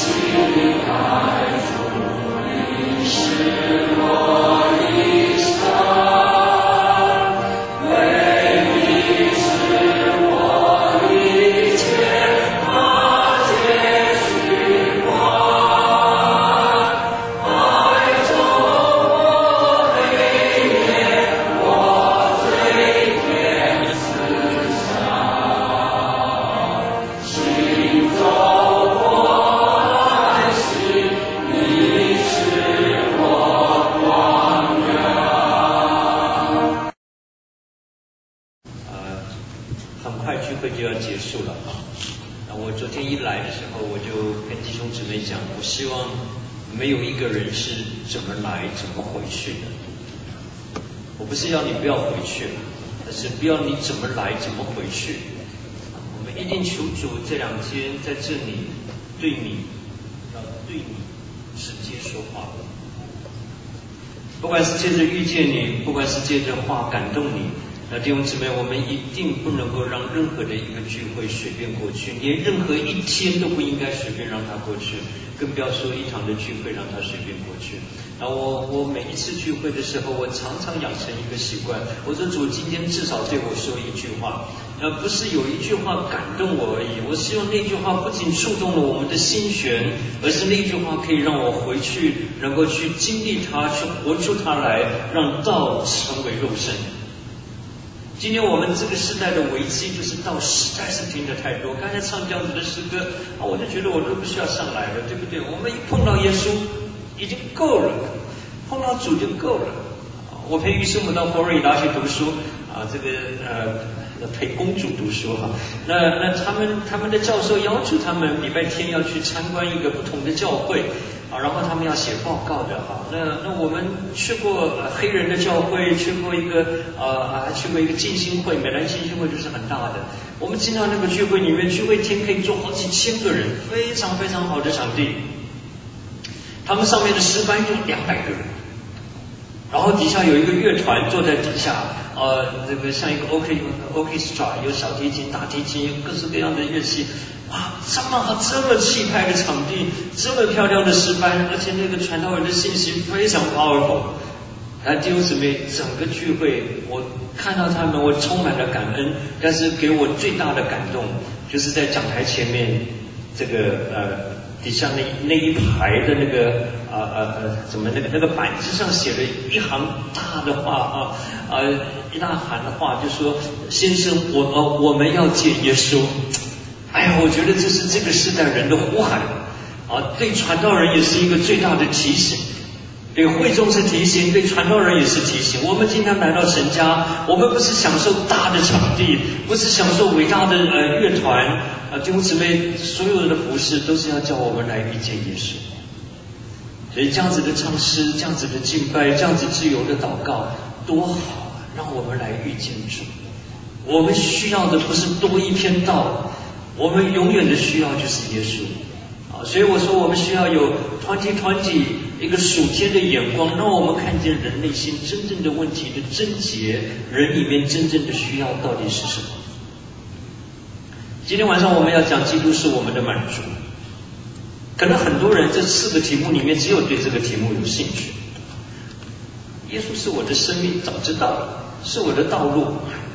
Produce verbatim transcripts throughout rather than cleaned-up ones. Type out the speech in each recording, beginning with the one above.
不是要你不要回去，但是不要你怎么来怎么回去。我们一定求主这两天在这里对你，要对你直接说话。不管是借着遇见你，不管是借着话感动你，那弟兄姊妹，我们一定不能够让任何的一个聚会随便过去，连任何一天都不应该随便让它过去，更不要说一场的聚会让它随便过去。然后我我每一次聚会的时候，我常常养成一个习惯，我说主今天至少对我说一句话，呃，不是有一句话感动我而已，我希望那句话不仅触动了我们的心弦，而是那句话可以让我回去能够去经历它，去活出它来，让道成为肉身。今天我们这个时代的危机就是道实在是听得太多，刚才唱这样子的诗歌啊，我就觉得我都不需要上来了，对不对？我们一碰到耶稣已经够了，碰到主就够了。我陪于师母到佛罗里达去读书啊，这个呃陪公主读书哈。那那他们他们的教授要求他们礼拜天要去参观一个不同的教会啊，然后他们要写报告的哈。那那我们去过、呃、黑人的教会，去过一个呃还去过一个浸信会，美兰浸信会就是很大的。我们进到那个聚会里面，聚会厅可以坐好几千个人，非常非常好的场地。他们上面的诗班有两百个人，然后底下有一个乐团坐在底下，呃，这个像一个 OK orchestra， 有小提琴、大提琴，有各式各样的乐器。哇，这么好，这么气派的场地，这么漂亮的诗班，而且那个传道人的信息非常 powerful。来，弟兄姊妹，整个聚会我看到他们，我充满了感恩。但是给我最大的感动，就是在讲台前面这个呃。底下那那一排的那个呃呃呃怎么那个那个板子上写了一行大的话啊呃一大行的话，就说先生我呃我们要见耶稣。哎呀，我觉得这是这个时代人的呼喊啊，对传道人也是一个最大的提醒，对会众是提醒，对传道人也是提醒。我们今天来到神家，我们不是享受大的场地，不是享受伟大的呃乐团。啊，弟兄姊妹，所有的服事都是要叫我们来遇见耶稣。所以这样子的唱诗，这样子的敬拜，这样子自由的祷告，多好啊！让我们来遇见主。我们需要的不是多一篇道，我们永远的需要就是耶稣。啊，所以我说我们需要有团体团体一个属天的眼光，让我们看见人内心真正的问题的症结，人里面真正的需要到底是什么。今天晚上我们要讲基督是我们的满足。可能很多人这四个题目里面只有对这个题目有兴趣。耶稣是我的生命，早知道了，是我的道路，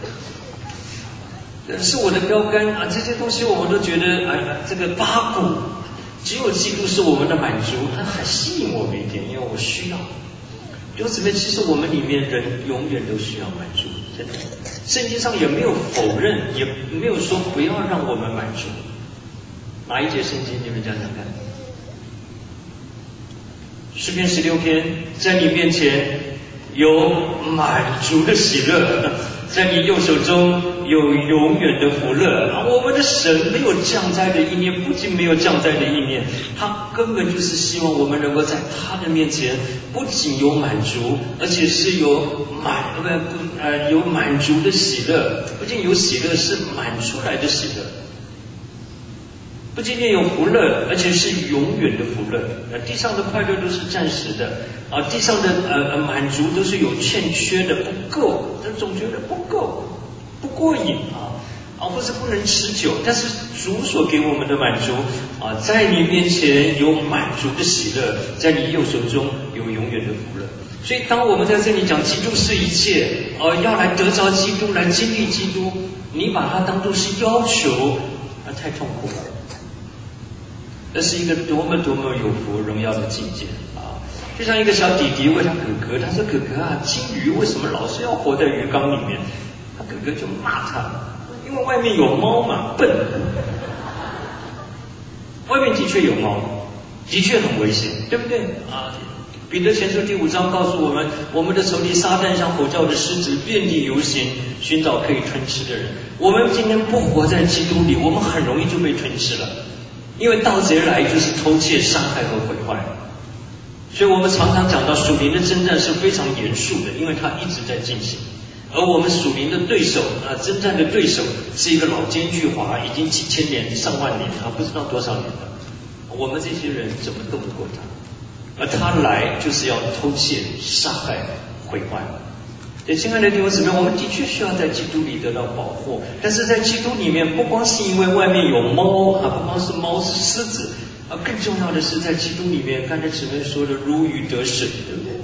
是我的标杆啊，这些东西我们都觉得哎，这个八股，只有基督是我们的满足，它很吸引我们一点，因为我需要。弟兄姊妹，其实我们里面人永远都需要满足，真的。圣经上也没有否认，也没有说不要让我们满足。哪一节圣经你们讲讲看？诗篇十六篇，在你面前有满足的喜乐，在你右手中有永远的福乐。啊，我们的神没有降灾的意念，不仅没有降灾的意念，他根本就是希望我们能够在他的面前不仅有满足，而且是有满不不呃有满足的喜乐，不仅有喜乐，是满出来的喜乐。不仅仅有福乐，而且是永远的福乐。呃，地上的快乐都是暂时的啊，地上的呃满足都是有欠缺的，不够，但总觉得不够，不过瘾啊啊，或是不能持久，但是主所给我们的满足啊，在你面前有满足的喜乐，在你右手中有永远的福乐。所以当我们在这里讲基督是一切，呃、啊，要来得着基督，来经历基督，你把它当作是要求，那太痛苦了。那是一个多么多么有福荣耀的境界啊！就像一个小弟弟问他哥哥，他说：“哥哥啊，金鱼为什么老是要活在鱼缸里面？”他哥哥就骂他，因为外面有猫嘛，笨。外面的确有猫，的确很危险，对不对啊？彼得前书第五章告诉我们，我们的仇敌撒旦像吼叫的狮子，遍地游行，寻找可以吞吃的人。我们今天不活在基督里，我们很容易就被吞吃了。因为盗贼来就是偷窃、伤害和毁坏，所以我们常常讲到属灵的征战是非常严肃的，因为它一直在进行。而我们属灵的对手啊，征战的对手是一个老奸巨猾，已经几千年、上万年啊，不知道多少年了。我们这些人怎么斗不过他？而他来就是要偷窃、杀害、毁坏。对，亲爱的弟兄姊妹，我们的确需要在基督里得到保护，但是在基督里面，不光是因为外面有猫啊，不光是猫是狮子啊，更重要的是在基督里面，刚才姊妹说的如鱼得水，对不对？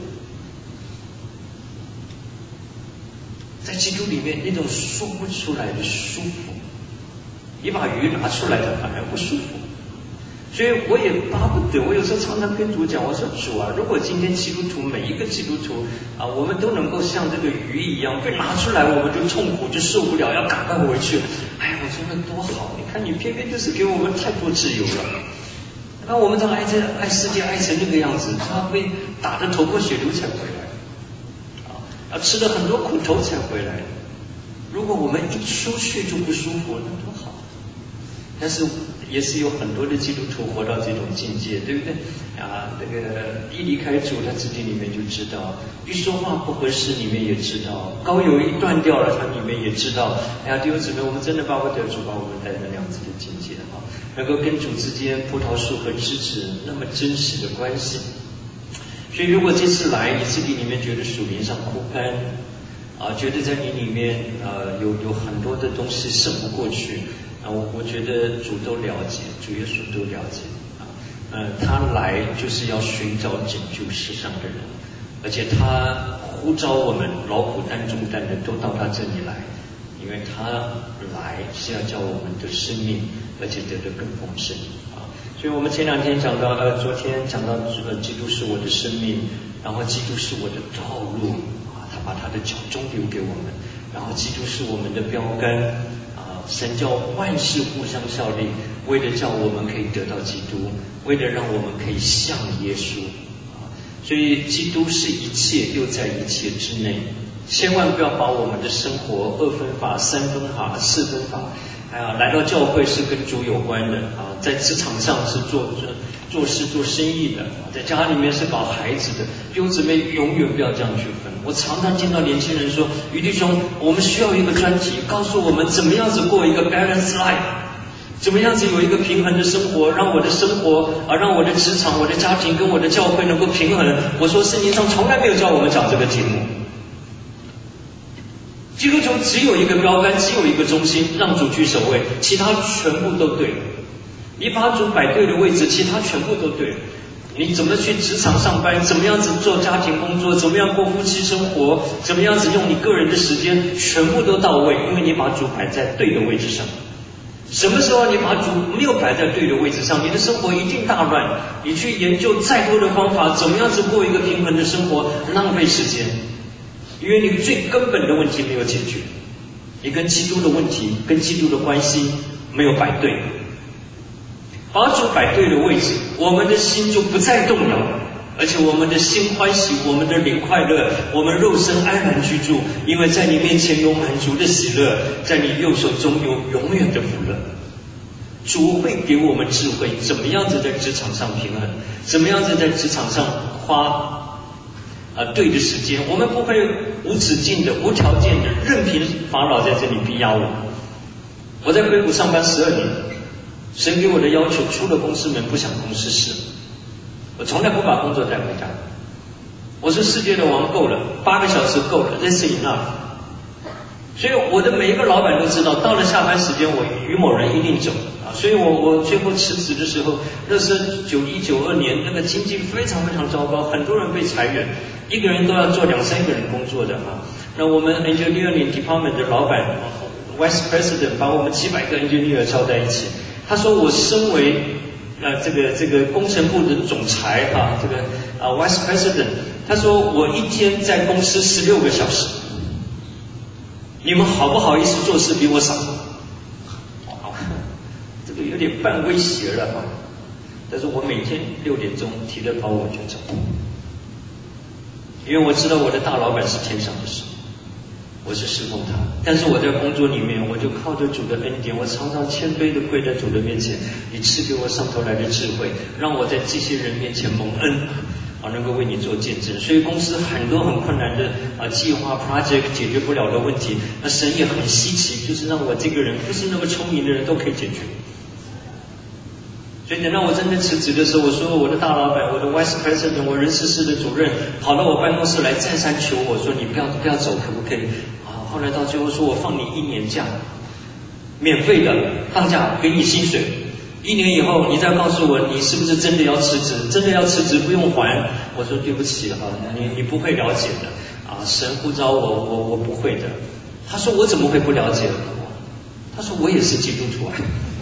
在基督里面那种说不出来的舒服，你把鱼拿出来，它反而不舒服。所以我也巴不得，我有时候常常跟主讲，我说主啊，如果今天基督徒每一个基督徒啊，我们都能够像这个鱼一样被拿出来，我们就痛苦，就受不了，要赶快回去。哎呀，我说那多好！你看你偏偏就是给我们太多自由了。那我们这爱这爱世界爱成那个样子，他被打得头破血流才回来，啊，吃了很多苦头才回来。如果我们一出去就不舒服，那多好！但是也是有很多的基督徒活到这种境界，对不对啊？那个一离开主，他自己里面就知道，一说话不合适，里面也知道，高友一断掉了，他里面也知道。哎呀，弟兄姊妹，我们真的巴不得主把我们带到那样子的境界啊，能够跟主之间葡萄树和枝子那么真实的关系。所以，如果这次来你自己里面觉得属灵上枯干啊，觉得在你里面呃有有很多的东西胜不过去。啊，我我觉得主都了解，主耶稣都了解啊，呃，他来就是要寻找拯救世上的人，而且他呼召我们劳苦担重担的都到他这里来，因为他来是要叫我们的生命，而且得得更丰盛啊。所以我们前两天讲到，呃，昨天讲到，呃，基督是我的生命，然后基督是我的道路啊，他把他的脚中留给我们，然后基督是我们的标杆。神叫万事互相效力，为了叫我们可以得到基督，为了让我们可以像耶稣啊，所以基督是一切，又在一切之内。千万不要把我们的生活二分法、三分法、四分法，哎呀，来到教会是跟主有关的啊，在职场上是做做事做生意的，在家里面是搞孩子的，弟兄姊妹永远不要这样去分。我常常听到年轻人说，于弟兄，我们需要一个专题，告诉我们怎么样子过一个 balance life， 怎么样子有一个平衡的生活，让我的生活啊，让我的职场、我的家庭跟我的教会能够平衡。我说圣经上从来没有叫我们讲这个题目。基督徒只有一个标杆，只有一个中心，让主居首位，其他全部都对。你把主摆对的位置，其他全部都对。你怎么去职场上班，怎么样子做家庭工作，怎么样过夫妻生活，怎么样子用你个人的时间，全部都到位，因为你把主摆在对的位置上。什么时候你把主没有摆在对的位置上，你的生活一定大乱。你去研究再多的方法，怎么样子过一个平衡的生活，浪费时间，因为你最根本的问题没有解决，你跟基督的问题，跟基督的关系没有摆对。把主摆对的位置，我们的心就不再动摇，而且我们的心欢喜，我们的灵快乐，我们肉身安然居住，因为在你面前有满足的喜乐，在你右手中有永远的福乐。主会给我们智慧，怎么样子在职场上平衡，怎么样子在职场上花啊对的时间，我们不会无止境的、无条件的任凭法老在这里逼压我。我在硅谷上班十二年，神给我的要求，出了公司门不想公司事，我从来不把工作带回家。我是世界的王够了，八个小时够了 ，That's enough。 所以我的每一个老板都知道，到了下班时间，我于某人一定走啊。所以我我最后辞职的时候，那是九一九二年，那个经济非常非常糟糕，很多人被裁员，一个人都要做两三个人工作的啊。那我们 engineering department 的老板 vice president 把我们几百个 engineer 招在一起，他说我身为呃这个这个工程部的总裁哈、啊，这个啊 vice president， 他说我一天在公司十六个小时。你们好不好意思做事比我少？这个有点半威胁了哈。但是我每天六点钟提着包我就走，因为我知道我的大老板是天上的神，我是侍奉他。但是我在工作里面，我就靠着主的恩典，我常常谦卑的跪在主的面前，你赐给我上头来的智慧，让我在这些人面前蒙恩。啊，能够为你做见证，所以公司很多很困难的啊计划 project 解决不了的问题，那神也很稀奇，就是让我这个人不是那么聪明的人都可以解决。所以等到我真正辞职的时候，我说我的大老板，我的 vice president， 我人事室的主任跑到我办公室来再三求我说你不要不要走，可不可以？啊，后来到最后说我放你一年假，免费的放假给你薪水。一年以后，你再告诉我你是不是真的要辞职？真的要辞职不用还。我说对不起啊，你你不会了解的啊，神呼召我，我我不会的。他说我怎么会不了解？他说我也是基督徒啊。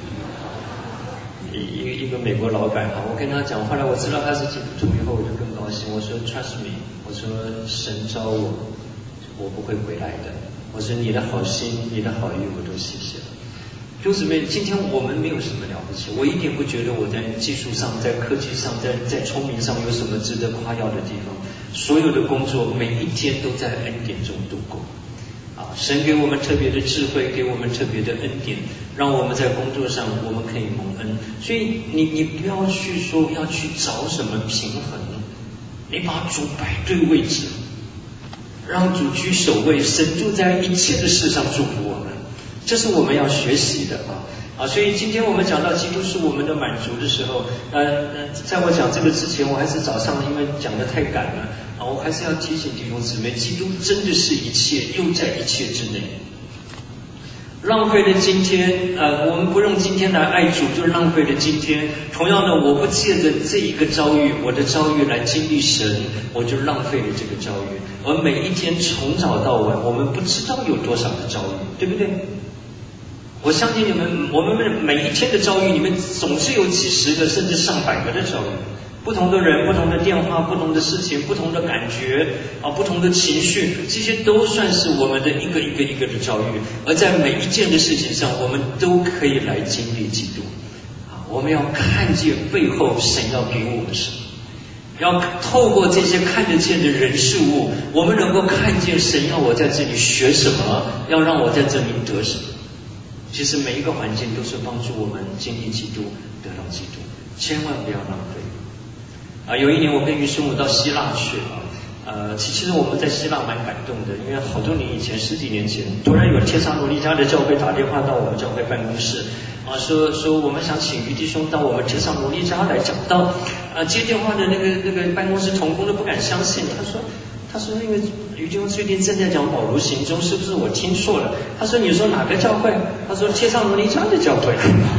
一个一个美国老板啊，我跟他讲，后来我知道他是基督徒以后，我就更高兴。我说 trust me， 我说神召我，我不会回来的。我说你的好心，你的好意，我都谢谢了。弟兄姊妹，今天我们没有什么了不起，我一点不觉得我在技术上、在科技上、在在聪明上有什么值得夸耀的地方。所有的工作每一天都在恩典中度过。啊，神给我们特别的智慧，给我们特别的恩典，让我们在工作上我们可以蒙恩。所以你你不要去说要去找什么平衡，你把主摆对位置，让主居首位，神就在一切的事上祝福我们。这是我们要学习的啊啊！所以今天我们讲到基督是我们的满足的时候，呃呃，在我讲这个之前，我还是早上因为讲得太赶了啊，我还是要提醒弟兄姊妹，基督真的是一切，又在一切之内。浪费了今天，呃，我们不用今天来爱主，就浪费了今天。同样的，我不借着这一个遭遇，我的遭遇来经历神，我就浪费了这个遭遇。而每一天从早到晚，我们不知道有多少的遭遇，对不对？我相信你们，我们每一天的遭遇里面总是有几十个甚至上百个的遭遇，不同的人、不同的电话、不同的事情、不同的感觉啊、不同的情绪，这些都算是我们的一个一个一个的遭遇。而在每一件的事情上，我们都可以来经历基督啊！我们要看见背后神要给我们什么，要透过这些看得见的人事物，我们能够看见神要我在这里学什么，要让我在这里得什么。其实每一个环境都是帮助我们经历基督，得到基督，千万不要浪费啊！有一年我跟于师母到希腊去啊，呃，其实我们在希腊蛮感动的，因为好多年以前，十几年前，突然有帖撒罗尼迦的教会打电话到我们教会办公室啊，说说我们想请于弟兄到我们帖撒罗尼迦来讲道啊。接电话的那个那个办公室同工都不敢相信，他说。他说那个于弟兄最近正在讲保罗行踪，是不是我听错了？他说你说哪个教会？他说帖撒罗尼迦的教会。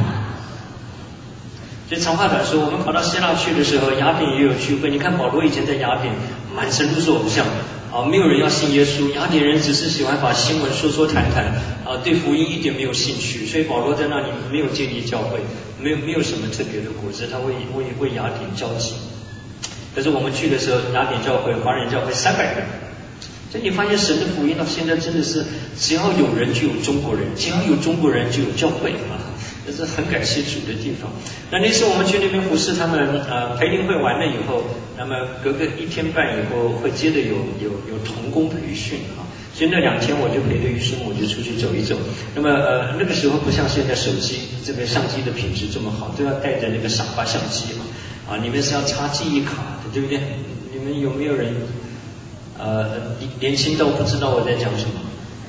所以长话短说，我们跑到希腊去的时候，雅典也有聚会。你看保罗以前在雅典满城都是偶像啊，没有人要信耶稣，雅典人只是喜欢把新闻说说谈谈啊，对福音一点没有兴趣。所以保罗在那里没有建立教会，没有没有什么特别的果子，他为为为雅典交集。可是我们去的时候，雅典教会、华人教会三百人，所以你发现神的福音到现在真的是，只要有人就有中国人，只要有中国人就有教会啊，这是很感谢主的地方。那那次我们去那边服侍他们，呃，培灵会完了以后，那么隔个一天半以后会接着有有有同工培训啊，所以那两天我就陪着于师母就出去走一走。那么呃那个时候不像现在手机这个相机的品质这么好，都要带着那个傻瓜相机嘛。啊，你们是要插记忆卡的，对不对？你们有没有人呃年轻到不知道我在讲什么？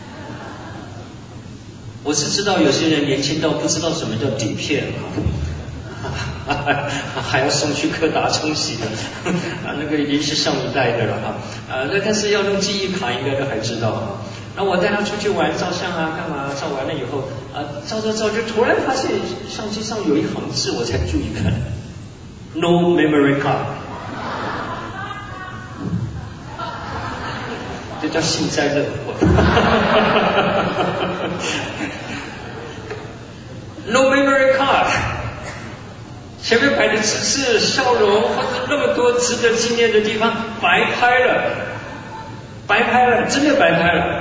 我是知道有些人年轻到不知道什么叫底片啊，还要送去柯达冲洗的啊，那个已经是上一代的了啊。 呃，那但是要用记忆卡应该都还知道啊。那我带他出去玩照相啊，干嘛？照完了以后啊，照照照，就突然发现相机上有一行字，我才注意看 ，No memory card， 这叫幸灾乐祸。No memory card， 前面摆的姿势、笑容，或者那么多值得纪念的地方，白拍了，白拍了，真的白拍了。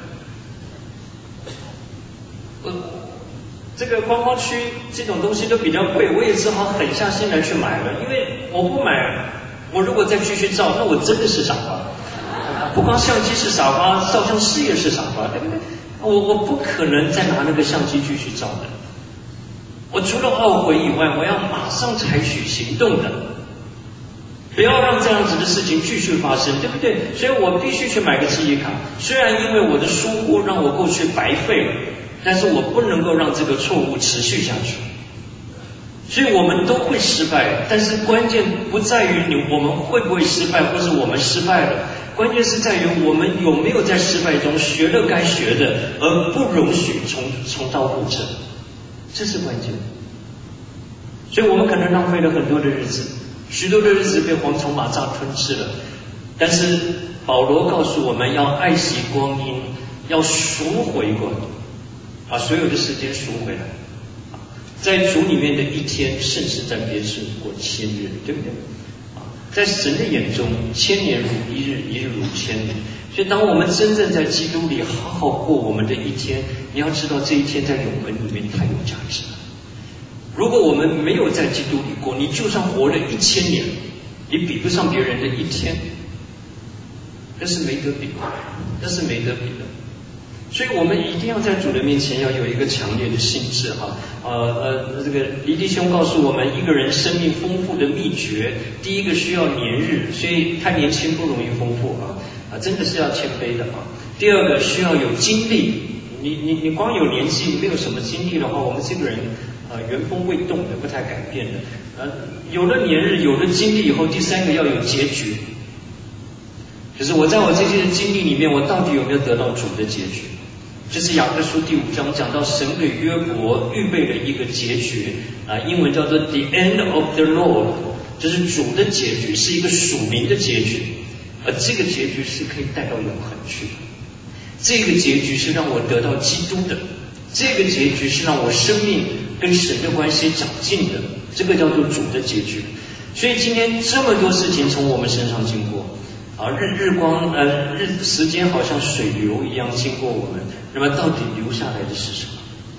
这个观光区这种东西都比较贵，我也只好狠下心来去买了，因为我不买，我如果再继续照，那我真的是傻瓜。不光相机是傻瓜，照相师也是傻瓜，对不对？我我不可能再拿那个相机继续照的。我除了懊悔以外，我要马上采取行动的，不要让这样子的事情继续发生，对不对？所以我必须去买个记忆卡。虽然因为我的疏忽让我过去白费了，但是我不能够让这个错误持续下去。所以我们都会失败，但是关键不在于你我们会不会失败，或是我们失败了，关键是在于我们有没有在失败中学了该学的，而不容许重重蹈覆辙，这是关键。所以我们可能浪费了很多的日子，许多的日子被蝗虫蚂蚱吞噬了，但是保罗告诉我们要爱惜光阴，要赎回过来，把所有的时间赎回来。在主里面的一天，甚至在别处过千日，对不对？啊，在神的眼中，千年如一日，一日如千年。所以，当我们真正在基督里好好过我们的一天，你要知道这一天在永恒里面太有价值了。如果我们没有在基督里过，你就算活了一千年，你比不上别人的一天，那是没得比的，那是没得比的。所以我们一定要在主的面前要有一个强烈的心智哈，呃呃，这个黎弟兄告诉我们，一个人生命丰富的秘诀，第一个需要年日，所以太年轻不容易丰富啊啊，真的是要谦卑的啊。第二个需要有精力，你你你光有年纪没有什么精力的话，我们这个人呃原封未动的，不太改变的。呃，有了年日，有了精力以后，第三个要有结局，就是我在我这些经历里面，我到底有没有得到主的结局？这是雅各书第五章讲到神给约伯预备了一个结局啊，英文叫做 The End of the Lord， 就是主的结局，是一个属灵的结局，而这个结局是可以带到永恒去的。这个结局是让我得到基督的，这个结局是让我生命跟神的关系长进的，这个叫做主的结局。所以今天这么多事情从我们身上经过。啊，日日光呃日时间好像水流一样经过我们，那么到底留下来的是什么？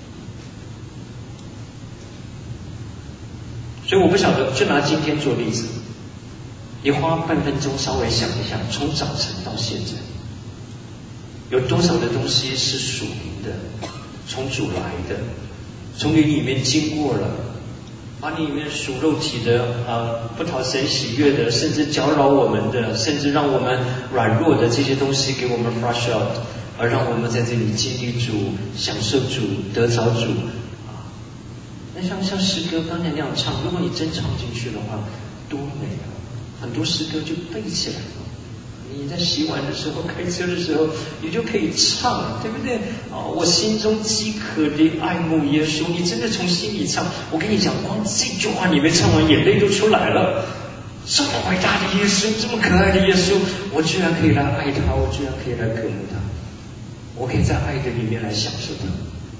所以我不晓得，就拿今天做例子，你花半分钟稍微想一下，从早晨到现在，有多少的东西是属灵的，从主来的，从你里面经过了。把你里面属肉体的啊，不讨神喜悦的，甚至搅扰我们的，甚至让我们软弱的这些东西给我们 flush out， 而让我们在这里经历主、享受主、得着主啊。那像像诗歌刚才那样唱，如果你真唱进去的话，多美啊！很多诗歌就背起来了。你在洗碗的时候、开车的时候，你就可以唱，对不对？哦，我心中饥渴的爱慕耶稣，你真的从心里唱。我跟你讲，光这句话你没唱完，眼泪都出来了。这么伟大的耶稣，这么可爱的耶稣，我居然可以来爱他，我居然可以来渴慕他，我可以在爱的里面来享受他。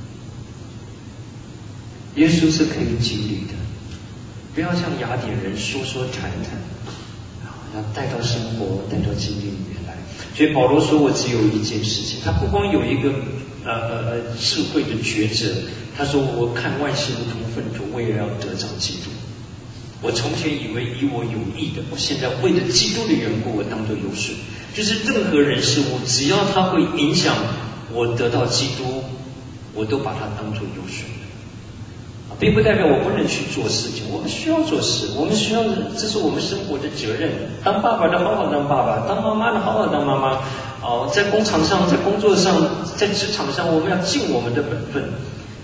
耶稣是可以经历的，不要像雅典人说说谈谈。要带到生活，带到经历里面来。所以保罗说，我只有一件事情，他不光有一个呃呃呃智慧的抉择，他说我看万事如同粪土，我也要得着基督。我从前以为以我有益的，我现在为了基督的缘故，我当作有损。就是任何人事物，只要它会影响我得到基督，我都把它当作有损。并不代表我不能去做事情，我们需要做事，我们需要，这是我们生活的责任。当爸爸的好好当爸爸，当妈妈的好好当妈妈。哦，在工厂上，在工作上，在职场上，我们要尽我们的本分。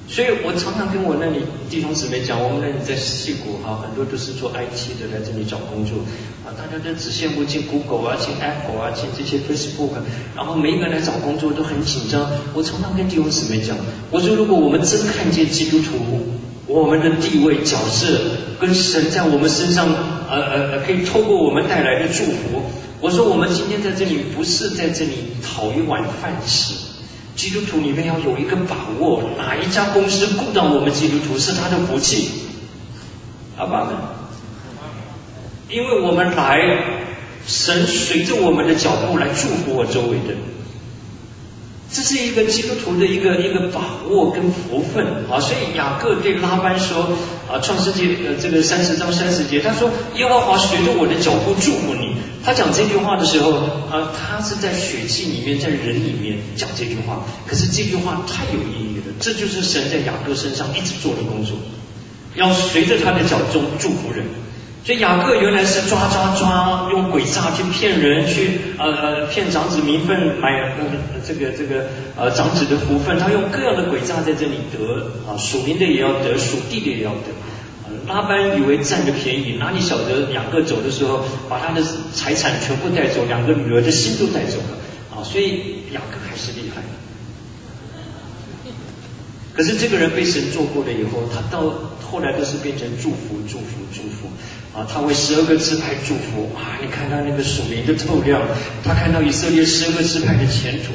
所以我常常跟我那里弟兄姊妹讲，我们那里在矽谷哈，很多都是做 I T 的来这里找工作啊，大家都只羡慕进 Google 啊，进 Apple 啊，进这些 Facebook， 然后每一个人来找工作都很紧张。我常常跟弟兄姊妹讲，我说如果我们真看见基督徒我们的地位角色跟神在我们身上呃呃可以透过我们带来的祝福，我说我们今天在这里不是在这里讨一碗饭吃。基督徒里面要有一个把握，哪一家公司雇到我们基督徒是他的福气，阿爸们，因为我们来，神随着我们的脚步来祝福我周围的人，这是一个基督徒的一个一个把握跟福分啊。所以雅各对拉班说啊，创世纪呃这个三十章三十节，他说耶和华随着我的脚步祝福你。他讲这句话的时候啊，他是在血气里面，在人里面讲这句话，可是这句话太有意义了，这就是神在雅各身上一直做的工作，要随着他的脚中祝福人。所以雅各原来是抓抓抓，用诡诈去骗人，去呃呃骗长子名分，买呃这个这个呃长子的福分，他用各样的诡诈在这里得啊，属灵的也要得，属地的也要得。拉班以为占了便宜，哪里晓得雅各走的时候，把他的财产全部带走，两个女儿的心都带走了啊！所以雅各还是厉害。可是这个人被神做过了以后，他到后来都是变成祝福、祝福、祝福啊！他为十二个支派祝福啊！你看他那个属灵的透亮，他看到以色列十二个支派的前途。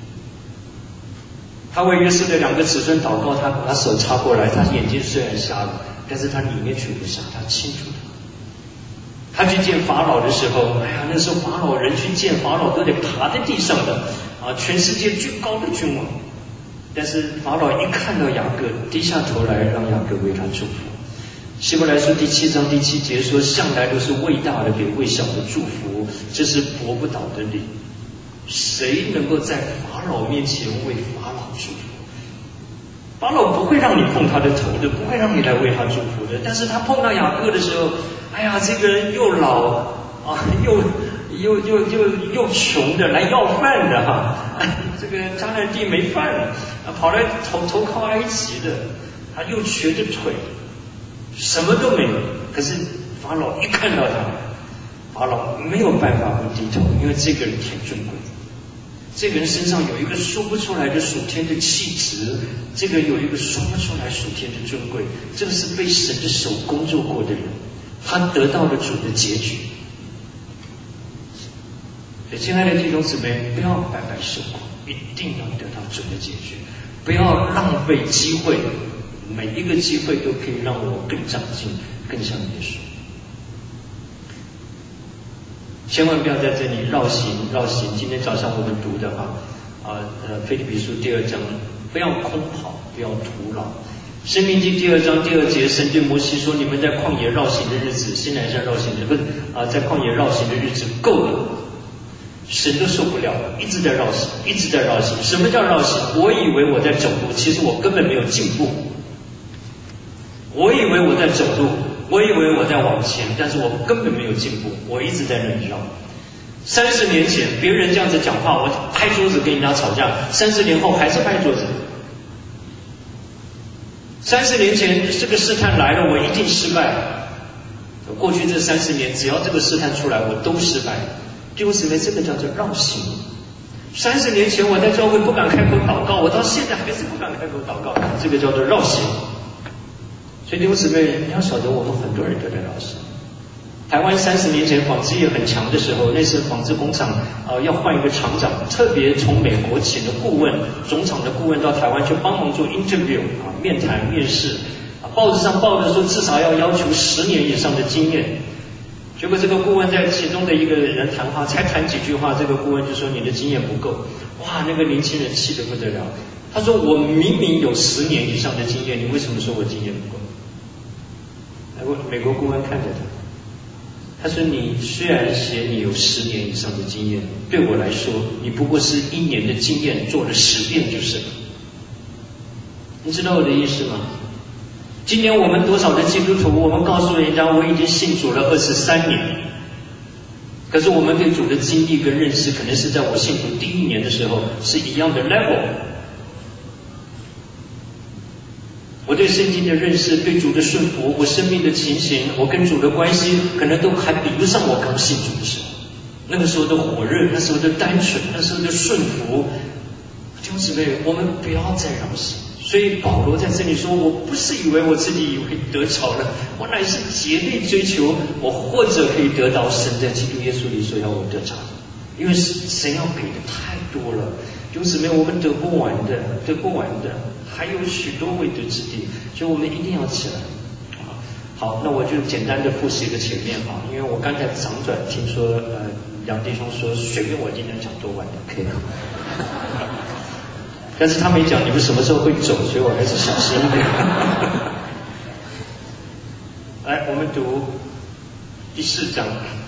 他为约瑟的两个子孙祷告，他把他手插过来，他眼睛虽然瞎了，但是他里面却不瞎，他清楚的。他去见法老的时候，哎呀，那时候法老人去见法老都得爬在地上的啊，全世界最高的君王。但是法老一看到雅各，低下头来让雅各为他祝福。希伯来书第七章第七节说，向来都是为大的给为小的祝福，这是驳不倒的理。谁能够在法老面前为法老祝福？法老不会让你碰他的头的，不会让你来为他祝福的。但是他碰到雅各的时候，哎呀，这个人又老啊，又又又又又穷的，来要饭的哈，这个迦南地没饭了，跑来投投靠埃及的，他又瘸着腿，什么都没有。可是法老一看到他，法老没有办法不低头，因为这个人太尊贵。这个人身上有一个说不出来的属天的气质，这个有一个说不出来属天的尊贵，这个是被神的手工作过的人，他得到了主的结局。所以亲爱的弟兄姊妹，不要白白受苦，一定要得到主的结局，不要浪费机会，每一个机会都可以让我更长进，更像耶稣。千万不要在这里绕行绕行。今天早上我们读的哈啊呃腓立比书第二章，不要空跑，不要徒劳。申命记第二章第二节，神对摩西说：“你们在旷野绕行的日子，西乃山绕行的不是啊，在旷野绕行的日子够了。”神都受不了了，一直在绕行，一直在绕行。什么叫绕行？我以为我在走路，其实我根本没有进步。我以为我在走路。我以为我在往前，但是我根本没有进步，我一直在那里绕。三十年前别人这样子讲话，我拍桌子跟人家吵架，三十年后还是拍桌子。三十年前这个试探来了，我一定失败。过去这三十年，只要这个试探出来，我都失败。弟兄姊妹，这个叫做绕行。三十年前我在教会不敢开口祷告，我到现在还是不敢开口祷告，这个叫做绕行。所以弟兄姊妹，你要晓得我们很多人都在绕行。台湾三十年前纺织业很强的时候，那时纺织工厂呃要换一个厂长，特别从美国请的顾问，总厂的顾问到台湾去帮忙做 interview 啊面谈面试啊，报纸上报的说至少要要求十年以上的经验。结果这个顾问在其中的一个人谈话，才谈几句话，这个顾问就说你的经验不够。哇，那个年轻人气得不得了，他说我明明有十年以上的经验，你为什么说我经验不够？美国顾问看着他，他说你虽然写你有十年以上的经验，对我来说你不过是一年的经验做了十遍就是了。你知道我的意思吗？今年我们多少的基督徒，我们告诉人家我已经信主了二十三年，可是我们对主的经历跟认识可能是在我信主第一年的时候是一样的 level。 对圣经的认识，对主的顺服，我生命的情形，我跟主的关系，可能都还比不上我刚信主的时候。那个时候的火热，那时候的单纯，那时候的顺服。弟兄姊妹，我们不要再饶舌。所以保罗在这里说，我不是以为我自己以为得着了，我乃是竭力追求，我或者可以得到神在基督耶稣里所要我得着的，因为神要给的太多了。弟兄姊妹，我们得不完的，得不完的，还有许多未得之地，所以我们一定要起来。好，那我就简单的复习一个前面哈，因为我刚才掌转听说，呃，梁弟兄说随便我今天讲多晚的可以吗？但是他没讲你们什么时候会走，所以我还是小心一点。来，我们读第四章。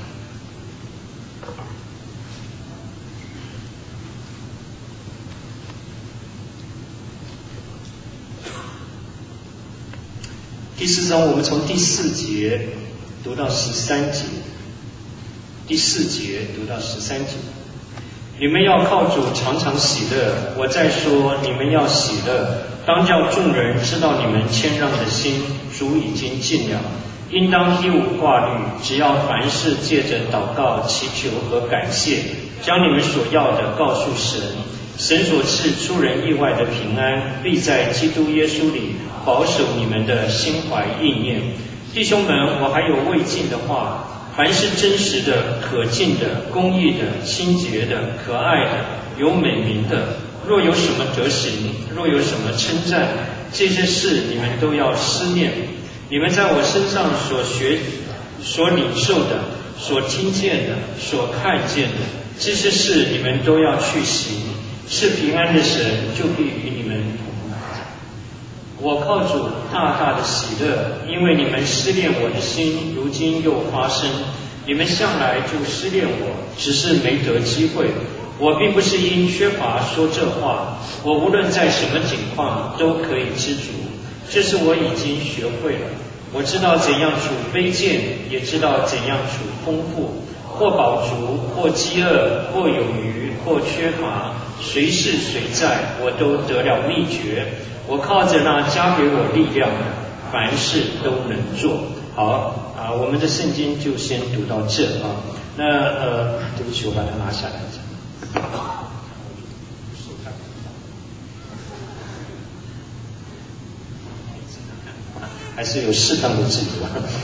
第四章我们从第四节读到十三节，第四节读到十三节。你们要靠主常常喜乐，我再说你们要喜乐，当叫众人知道你们谦让的心，主已经尽了。应当一无挂虑，只要凡事借着祷告、祈求和感谢，将你们所要的告诉神。神所赐出人意外的平安，必在基督耶稣里保守你们的心怀意念。弟兄们，我还有未尽的话。凡是真实的、可敬的、公义的、清洁的、可爱的、有美名的，若有什么德行，若有什么称赞，这些事你们都要思念。你们在我身上所学、所领受的、所听见的、所看见的，这些事你们都要去行。是平安的神就必与你们同在。我靠主大大的喜乐，因为你们思念我的心，如今又发生。你们向来就思念我，只是没得机会。我并不是因缺乏说这话，我无论在什么境况都可以知足，这是我已经学会了。我知道怎样处卑贱，也知道怎样处丰富，或饱足，或饥饿，或有余，或缺乏，随是随在，我都得了秘诀。我靠着那加给我力量的，凡事都能做。好啊，我们的圣经就先读到这啊。那呃，对不起，我把它拿下来。还是有适当的自由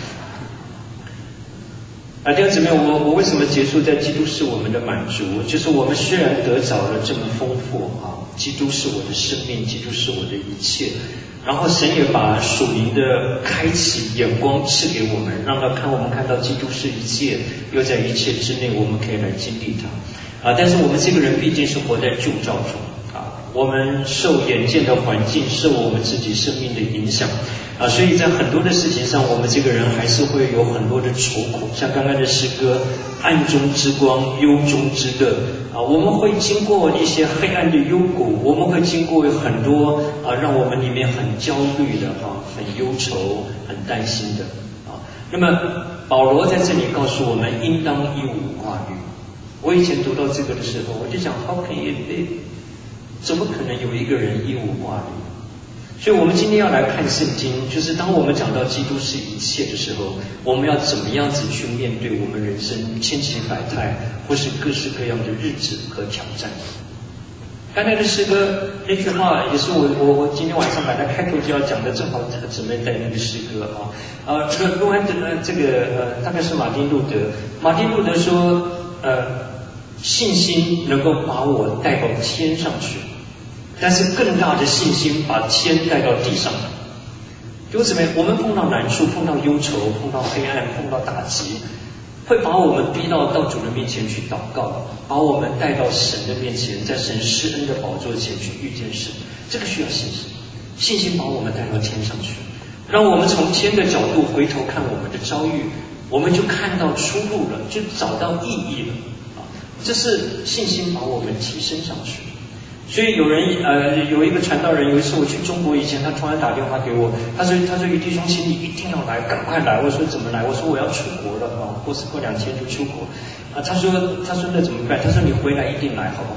啊，弟兄姊妹，我我为什么结束在基督是我们的满足？就是我们虽然得着了这么丰富啊，基督是我的生命，基督是我的一切，然后神也把属灵的开启眼光赐给我们，让他看我们看到基督是一切，又在一切之内，我们可以来经历它啊。但是我们这个人毕竟是活在旧造中啊，我们受眼见的环境，受我们自己生命的影响。啊，所以在很多的事情上，我们这个人还是会有很多的愁苦，像刚刚的诗歌，暗中之光，幽中之乐啊，我们会经过一些黑暗的幽谷，我们会经过很多啊，让我们里面很焦虑的哈、啊，很忧愁、很担心的啊。那么保罗在这里告诉我们，应当一无挂虑。我以前读到这个的时候，我就想 ，How can it be？ 怎么可能有一个人一无挂虑？所以我们今天要来看圣经，就是当我们讲到基督是一切的时候，我们要怎么样子去面对我们人生千奇百态或是各式各样的日子和挑战。刚才的诗歌那句话也是我我我今天晚上本来开头就要讲的，正好准备带那个诗歌啊。呃，这个路安德这个呃大概是马丁路德，马丁路德说呃信心能够把我带到天上去。但是更大的信心把天带到地上。弟兄姊妹，我们碰到难处，碰到忧愁，碰到黑暗，碰到打击，会把我们逼到到主的面前去祷告，把我们带到神的面前，在神施恩的宝座前去遇见神。这个需要信心，信心把我们带到天上去，让我们从天的角度回头看我们的遭遇，我们就看到出路了，就找到意义了啊！这是信心把我们提升上去。所以有人呃有一个传道人，有一次我去中国以前，他突然打电话给我，他说他说于弟兄，请你一定要来，赶快来。我说怎么来？我说我要出国了啊，过过两天就出国啊。他说他说那怎么办？他说你回来一定来好不好？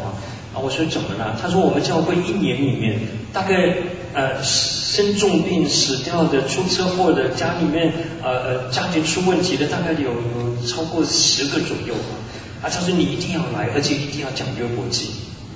啊，我说怎么了？他说我们教会一年里面大概呃生重病死掉的、出车祸的、家里面呃呃家庭出问题的，大概有有超过十个左右啊。他说你一定要来，而且一定要讲约伯记。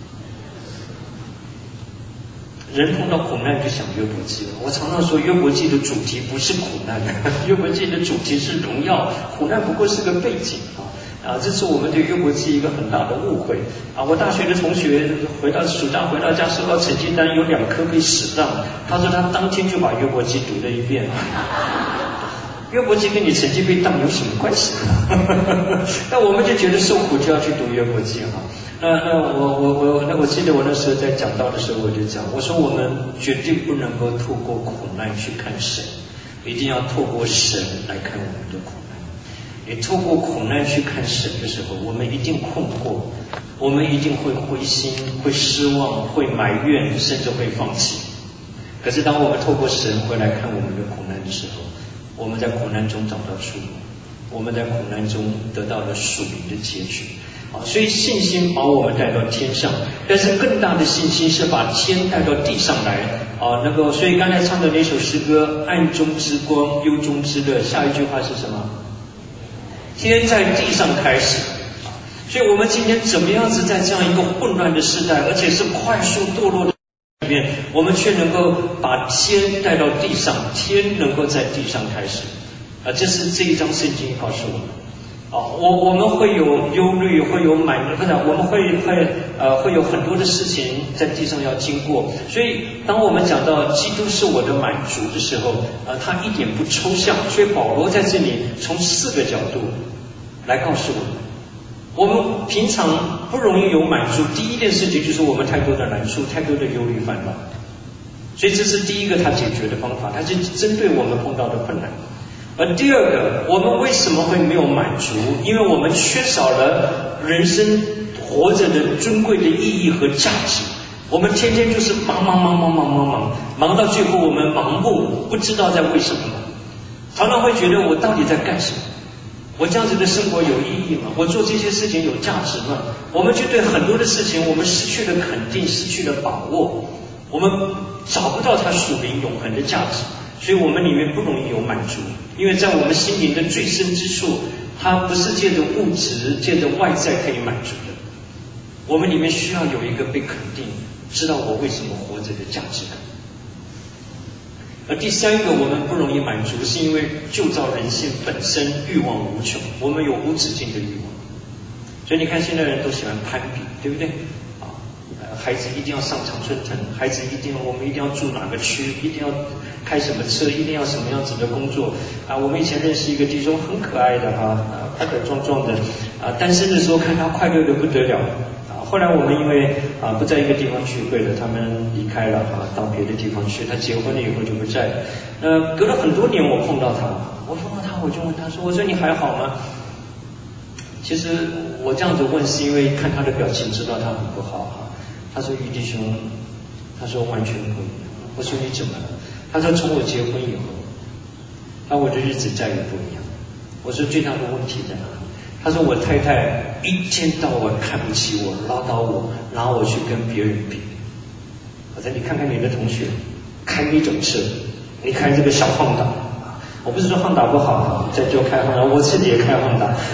人碰到苦难就想约伯记了。我常常说约伯记的主题不是苦难，约伯记的主题是荣耀，苦难不过是个背景啊。啊，这是我们对约伯记一个很大的误会啊！我大学的同学回到暑假回到家收到成绩单，有两科可以死当，他说他当天就把约伯记读了一遍。约伯记跟你成绩被当有什么关系呢？那我们就觉得受苦就要去读约伯记哈。那那我我我那我记得我那时候在讲道的时候我就讲，我说我们绝对不能够透过苦难去看神，一定要透过神来看我们的苦难。你透过苦难去看神的时候，我们一定困惑，我们一定会灰心、会失望、会埋怨，甚至会放弃。可是当我们透过神回来看我们的苦难的时候，我们在苦难中找到出路，我们在苦难中得到了属灵的结局。啊，所以信心把我们带到天上，但是更大的信心是把天带到地上来。啊，那个，所以刚才唱的那首诗歌，暗中之光，幽中之乐，下一句话是什么？天在地上开始。所以我们今天怎么样子在这样一个混乱的时代，而且是快速堕落的里面，我们却能够把天带到地上，天能够在地上开始。啊，这是这一章圣经告诉我们。哦，我我们会有忧虑，会有满，不是，我们会会呃会有很多的事情在地上要经过。所以当我们讲到基督是我的满足的时候，呃，他一点不抽象。所以保罗在这里从四个角度来告诉我们，我们平常不容易有满足。第一件事情就是我们太多的难处，太多的忧虑烦恼。所以这是第一个他解决的方法，他是针对我们碰到的困难。而第二个，我们为什么会没有满足？因为我们缺少了人生活着的尊贵的意义和价值。我们天天就是忙忙忙忙忙忙忙，忙到最后我们盲目，不知道在为什么。常常会觉得我到底在干什么？我这样子的生活有意义吗？我做这些事情有价值吗？我们就对很多的事情，我们失去了肯定，失去了把握，我们找不到它属灵永恒的价值。所以我们里面不容易有满足，因为在我们心灵的最深之处，它不是借着物质、借着外在可以满足的。我们里面需要有一个被肯定，知道我为什么活着的价值感。而第三个，我们不容易满足，是因为旧造人性本身欲望无穷，我们有无止境的欲望。所以你看，现在人都喜欢攀比，对不对？孩子一定要上常春藤，孩子一定要，我们一定要住哪个区，一定要开什么车，一定要什么样子的工作啊！我们以前认识一个弟兄很可爱的哈，啊，矮矮壮壮的啊，单身的时候看他快乐的不得了啊。后来我们因为啊不在一个地方聚会了，他们离开了啊，到别的地方去。他结婚了以后就不在了。呃，隔了很多年我碰到他，我碰到他我就问他说：“我说你还好吗？”其实我这样子问是因为看他的表情知道他很不好哈。他说：“于弟兄，他说完全不一样。”我说：“你怎么了？”他说：“从我结婚以后，那我的日子再也不一样。”我说：“最大的问题在哪里？”他说：“我太太一天到晚看不起我，唠叨我，拿我去跟别人比。”我说：“你看看你的同学，开那种车，你开这个小晃达，我不是说晃达不好，在就开晃达，我自己也开晃达。”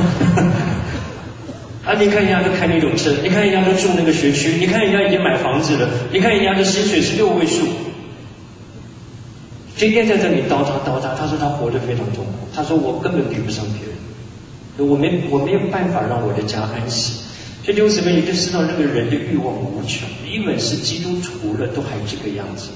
啊！你看人家都开那种车，你看人家都住那个学区，你看人家已经买房子了，你看人家的薪水是六位数。今天在这里叨叨叨叨，他说他活得非常痛苦，他说我根本比不上别人，我没我没有办法让我的家安息。所以弟兄姊妹，你就知道那个人的欲望无穷，一本是基督徒了都还这个样子。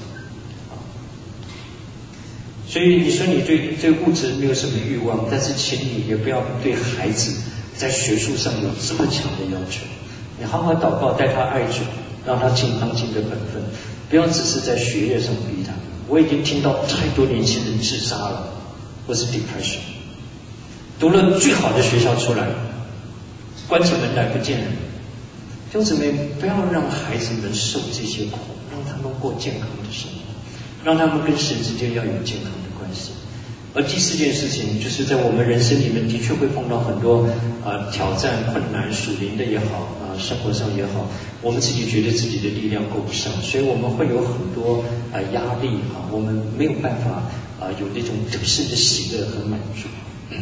所以你说你对对物质没有什么欲望，但是请你也不要对孩子在学术上有这么强的要求，你好好祷告，带他爱主，让他尽当尽的本分，不要只是在学业上逼他。我已经听到太多年轻人自杀了，或是 depression， 读了最好的学校出来，关起门来不见人。弟兄姊妹，不要让孩子们受这些苦，让他们过健康的生活，让他们跟神之间要有健康的关系。而第四件事情，就是在我们人生里面的确会碰到很多啊、呃、挑战、困难，属灵的也好啊、呃， 生活上也好，我们自己觉得自己的力量够不上，所以我们会有很多呃压力啊，我们没有办法啊有那种得胜的喜乐和满足。嗯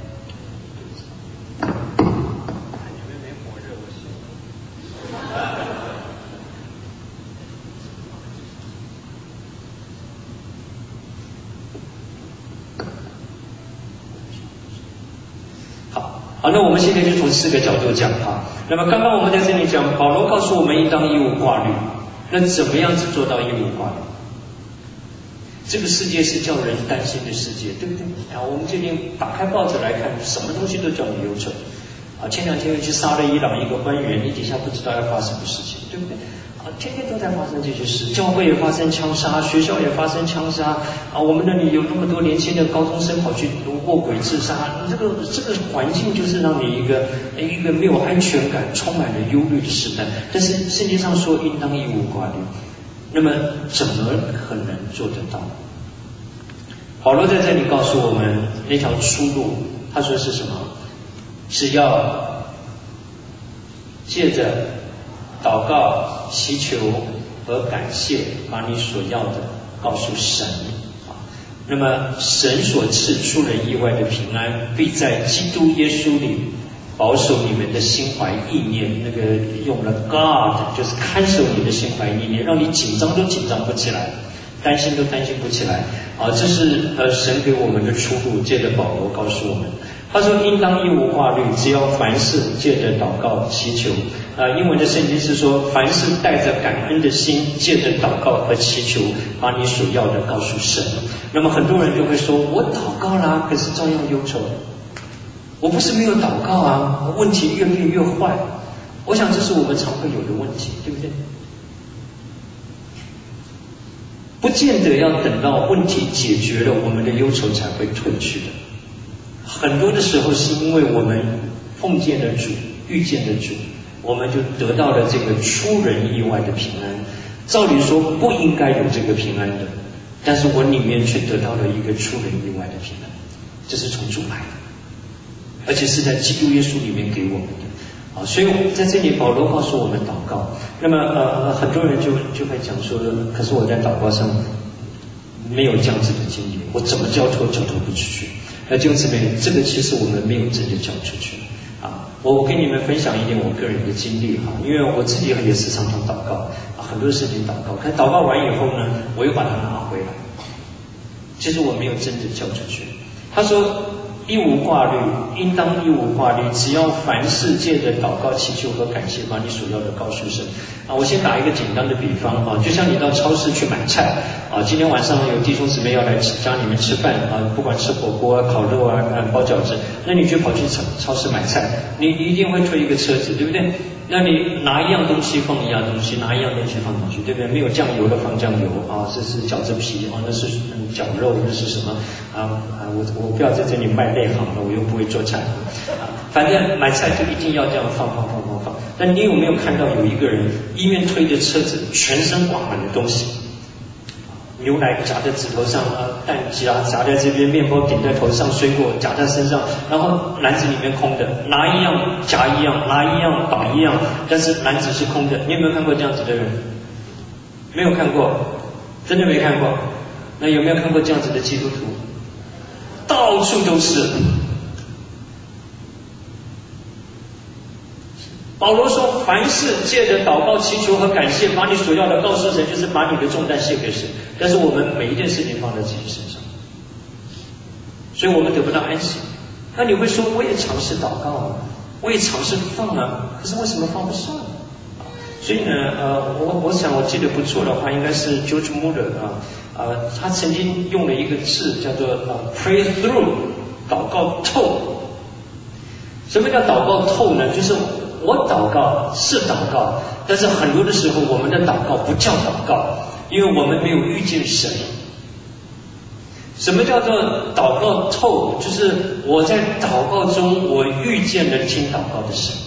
好，那我们现在就从四个角度讲哈。那么刚刚我们在这里讲，保罗告诉我们应当义无挂虑，那怎么样子做到义无挂虑？这个世界是叫人担心的世界，对不对？啊，我们最近打开报纸来看，什么东西都叫你忧愁。啊，前两天又去杀了伊朗一个官员，你底下不知道要发生什么事情，对不对？啊，天天都在发生这些事，教会也发生枪杀，学校也发生枪杀，啊，我们那里有那么多年轻的高中生跑去卧轨自杀，这个这个环境就是让你一个一个没有安全感、充满了忧虑的时代。但是圣经上说应当义无挂虑，那么怎么可能做得到？保罗在这里告诉我们那条出路，他说是什么？是要借着祷告、祈求和感谢，把你所要的告诉神啊。那么神所赐出人意外的平安，必在基督耶稣里保守你们的心怀意念。那个用了 God， 就是看守你的心怀意念，让你紧张都紧张不起来，担心都担心不起来啊。这是呃神给我们的出路。借着保罗告诉我们，他说应当义无挂虑，只要凡事借着祷告祈求。呃，英文的圣经是说，凡事带着感恩的心，借着祷告和祈求，把你所要的告诉神。那么很多人就会说，我祷告啦，可是照样忧愁。我不是没有祷告啊，问题越变越坏。我想这是我们常会有的问题，对不对？不见得要等到问题解决了，我们的忧愁才会退去的。很多的时候是因为我们奉见了主，遇见了主，我们就得到了这个出人意外的平安。照理说不应该有这个平安的，但是我里面却得到了一个出人意外的平安，这是从主来的，而且是在基督耶稣里面给我们的。啊，所以在这里保罗告诉我们祷告。那么呃，很多人就就会讲说，可是我在祷告上没有这样子的经历，我怎么交托交托不出去？那弟兄姊妹，这个其实我们没有真的交出去啊。我跟你们分享一点我个人的经历哈，因为我自己也是常常祷告啊，很多事情祷告，可是祷告完以后呢，我又把它拿回来，其实我没有真的交出去。他说义无挂虑，应当义无挂虑，只要凡事借着祷告祈求和感谢，把你所要的告诉神啊。我先打一个简单的比方啊，就像你到超市去买菜啊，今天晚上有弟兄姊妹要来家里面吃饭啊，不管吃火锅啊、烤肉啊、包饺子，那你就跑去超超市买菜，你你一定会推一个车子，对不对？那你拿一样东西放一样东西，拿一样东西放上去，对不对？没有酱油的放酱油啊，这是饺子皮啊，那是嗯绞肉，那是什么啊啊？我我不要在这里卖内行了，我又不会做菜啊。反正买菜就一定要这样放放放放放。但你有没有看到有一个人一面推着车子，全身挂满了东西？牛奶夹在指头上啊，蛋夹夹在这边，面包顶在头上，水果夹在身上，然后篮子里面空的，拿一样夹一样，拿一样打一样，但是篮子是空的。你有没有看过这样子的人？没有看过，真的没看过。那有没有看过这样子的基督徒？到处都是。保罗说，凡事借着祷告祈求和感谢，把你所要的告诉神，就是把你的重担卸给神。但是我们每一件事情放在自己身上，所以我们得不到安息。那你会说，我也尝试祷告啊，我也尝试放啊，可是为什么放不上？所以呢，呃，我我想我记得不错的话，应该是 George Muller 啊，呃，他曾经用了一个字叫做呃 pray through， 祷告透。什么叫祷告透呢？就是我祷告是祷告，但是很多的时候我们的祷告不叫祷告，因为我们没有遇见神。什么叫做祷告透？就是我在祷告中我遇见了听祷告的神，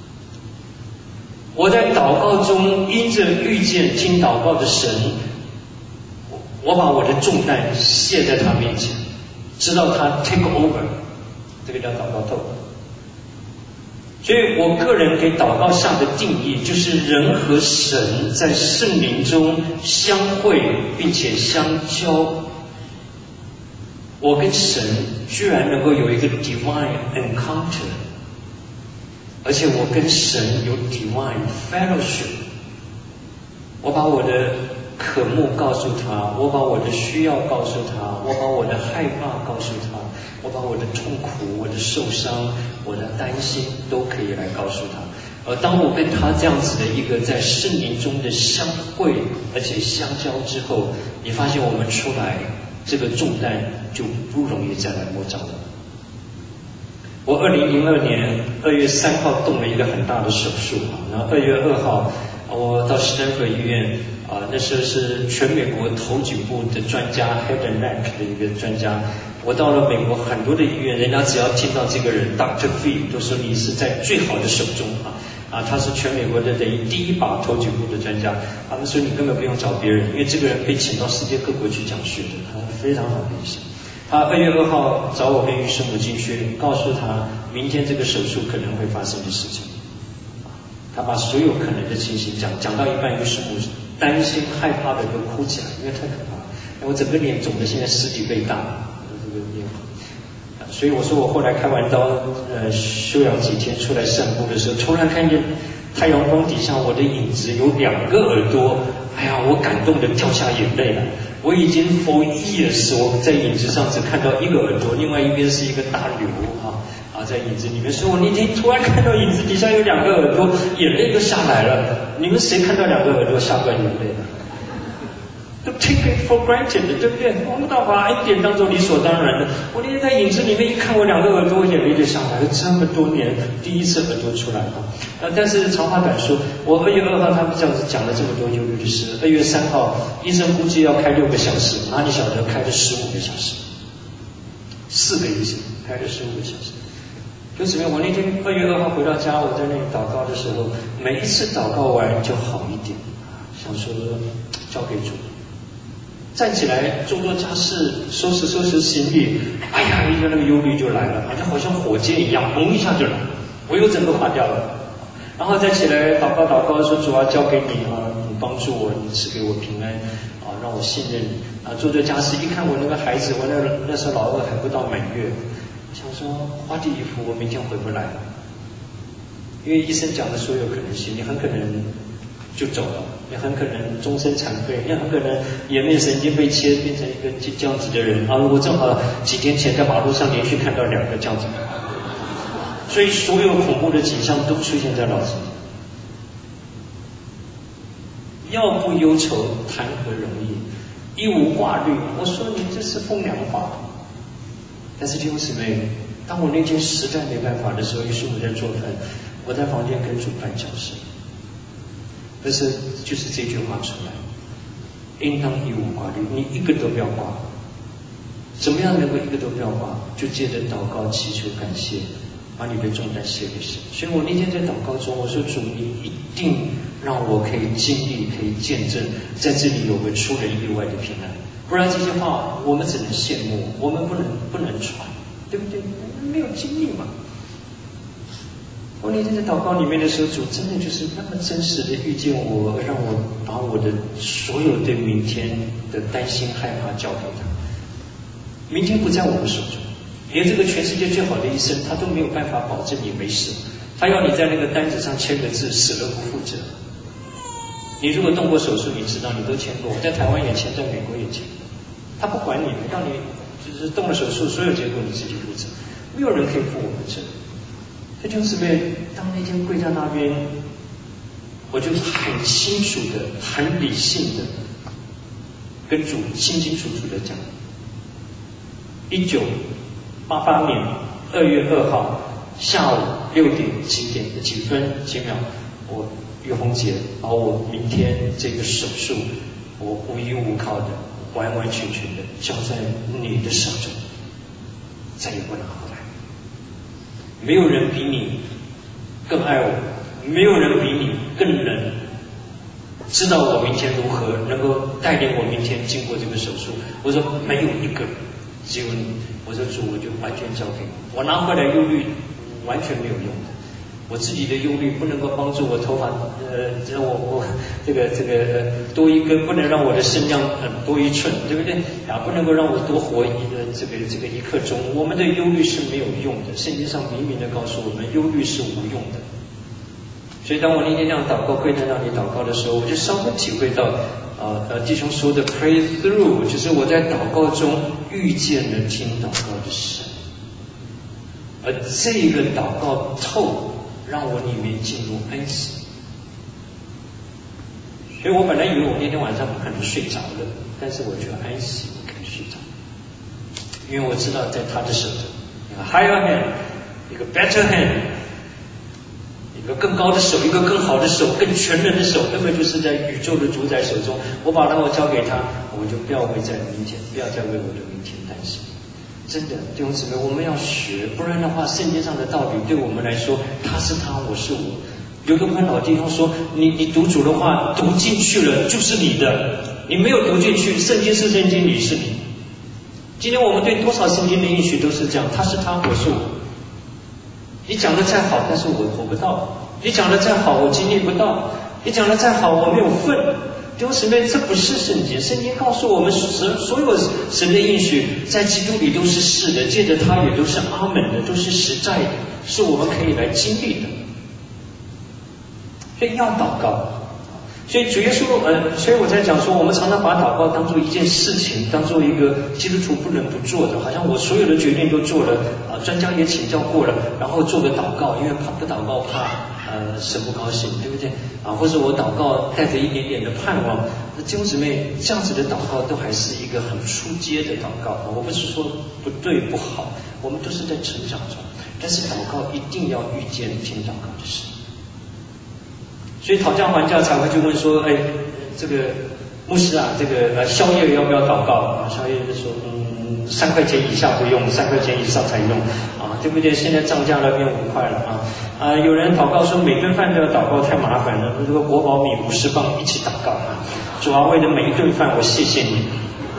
我在祷告中因着遇见听祷告的神，我把我的重担卸在他面前，知道他 take over， 这个叫祷告透。 所以我个人给祷告下的定义，就是人和神在圣灵中相会并且相交。我跟神居然能够有一个 divine encounter， 而且我跟神有 divine fellowship。我把我的渴慕告诉他，我把我的需要告诉他，我把我的害怕告诉他，我把我的痛苦、我的受伤、我的担心都可以来告诉他。而当我跟他这样子的一个在圣灵中的相会而且相交之后，你发现我们出来这个重担就不容易再来摸着了。我二零零二年二月三号动了一个很大的手术，然后二月二号我到斯坦福医院啊、呃，那时候是全美国头颈部的专家 head and neck 的一个专家。我到了美国很多的医院，人家只要听到这个人 Doctor V 都说你是在最好的手中啊啊，他是全美国的等于第一把头颈部的专家。他们说你根本不用找别人，因为这个人被请到世界各国去讲学的，他非常好的医生。他二月二号找我跟于师母进去，告诉他明天这个手术可能会发生的事情。他把所有可能的情形讲，讲到一半，于师母担心害怕的都哭起来，因为太可怕了。我整个脸肿的现在十几倍大，这个脸。所以我说我后来开完刀，呃，休养几天出来散步的时候，突然看见太阳光底下我的影子有两个耳朵，哎呀，我感动的掉下眼泪了。我已经 for years 我在影子上只看到一个耳朵，另外一边是一个大瘤啊啊，在影子里面。所以我那天突然看到影子底下有两个耳朵，眼泪都下来了。你们谁看到两个耳朵下不来眼泪了？都 take it for granted 的，对不对？我们倒把恩典当作理所当然的。我那天在影子里面一看，我两个耳朵，眼泪就下来了。这么多年第一次耳朵出来啊！呃，但是长话短说，我二月二号他们这样子讲了这么多忧虑的事，二月三号医生估计要开六个小时，哪里晓得开了十五个小时，四个医生开了十五个小时。就怎么样？我那天二月二号回到家，我在那里祷告的时候，每一次祷告完就好一点，想说交给主。站起来做做家事，收拾收拾行李，哎呀，一个那个忧虑就来了，好像好像火箭一样，嘣一下就来，我又整个化掉了。然后再起来祷告祷告，说主啊，交给你啊，你帮助我，你赐给我平安啊，让我信任你啊。做做家事，一看我那个孩子，我那那时候老二还不到满月，想说花地衣服，我明天回不来了，因为医生讲的所有可能性，你很可能就走了，也很可能终身残废，也很可能颜面神经被切变成一个这样子的人啊！我正好几天前在马路上连续看到两个这样子，所以所有恐怖的景象都出现在脑子里。要不忧愁，谈何容易？一无挂虑。我说你这是风凉话。但是弟兄姊妹，当我那天实在没办法的时候，于是我在做饭，我在房间跟主办教室。但是就是这句话出来，应当一无挂虑，你一个都不要挂。怎么样能够一个都不要挂？就借着祷告祈求感谢，把你的重担卸给神。所以我那天在祷告中，我说主，你一定让我可以经历，可以见证，在这里有个出人意外的平安。不然这些话我们只能羡慕，我们不能不能传，对不对？没有经历嘛。我那天在祷告里面的时候，主真的就是那么真实的遇见我，让我把我的所有对明天的担心害怕交给他。明天不在我们手中，连这个全世界最好的医生他都没有办法保证你没事，他要你在那个单子上签个字，死了不负责。你如果动过手术，你知道你都签过，我在台湾也签，在美国也签，他不管你，让你就是动了手术，所有结果你自己负责，没有人可以负我们责。这就是被当那天跪在那边，我就很清楚的、很理性的跟主清清楚楚的讲：一九八八年二月二号下午六点几点几分几秒，我于洪杰把我明天这个手术，我无依无靠的、完完全全的交在你的手中，再也不拿回来。没有人比你更爱我，没有人比你更能知道我明天如何，能够带领我明天经过这个手术。我说没有一个人，只有你。我说主，我就完全交给你，我拿回来忧虑完全没有用的。 我自己的忧虑不能够帮助我头发，呃，我我这个这个多一根，不能让我的身量呃多一寸，对不对？啊，不能够让我多活一呃这个这个一刻钟。我们的忧虑是没有用的，圣经上明明的告诉我们，忧虑是无用的。所以当我那天这样祷告，跪在那里祷告的时候，我就稍微体会到，呃呃弟兄说的 pray through， 就是我在祷告中遇见了听祷告的神，而这个祷告透。让我里面进入安息，所以我本来以为我那天晚上不可能睡着了，但是我觉得安息我可以睡着，因为我知道在他的手中，一个 higher hand， 一个 better hand， 一个更高的手，一个更好的手，更全能的手，根本就是在宇宙的主宰手中。我把它我交给他，我就不要为在明天，不要再为我的明天担心。真的，弟兄姊妹，我们要学，不然的话，圣经上的道理对我们来说，他是他，我是我。刘东宽老弟兄说，你你读主的话读进去了，就是你的；你没有读进去，圣经是圣经，你是你。今天我们对多少圣经的应许都是这样，他是他，我是我。你讲的再好，但是我活不到；你讲的再好，我经历不到；你讲的再好，我没有份。弟兄姊妹，这不是圣经。圣经告诉我们，神所有神的应许在基督里都是是的，借着他也都是阿门的，都是实在的，是我们可以来经历的。所以要祷告。所以主耶稣，呃，所以我在讲说，我们常常把祷告当做一件事情，当做一个基督徒不能不做的，好像我所有的决定都做了，啊、呃，专家也请教过了，然后做个祷告，因为怕不祷告怕呃神不高兴，对不对？啊，或者我祷告带着一点点的盼望，那弟兄姊妹这样子的祷告都还是一个很初阶的祷告。我不是说不对不好，我们都是在成长中，但是祷告一定要遇见听祷告的神。所以讨价还价才会去问说，哎，这个牧师啊，这个呃宵夜要不要祷告啊？宵夜就说，嗯，三块钱以下不用，三块钱以上才用啊，对不对？现在涨价了，变五块了啊啊！有人祷告说每顿饭都要祷告，太麻烦了，这个国宝米五十磅一起祷告啊，主要为了每一顿饭我谢谢你。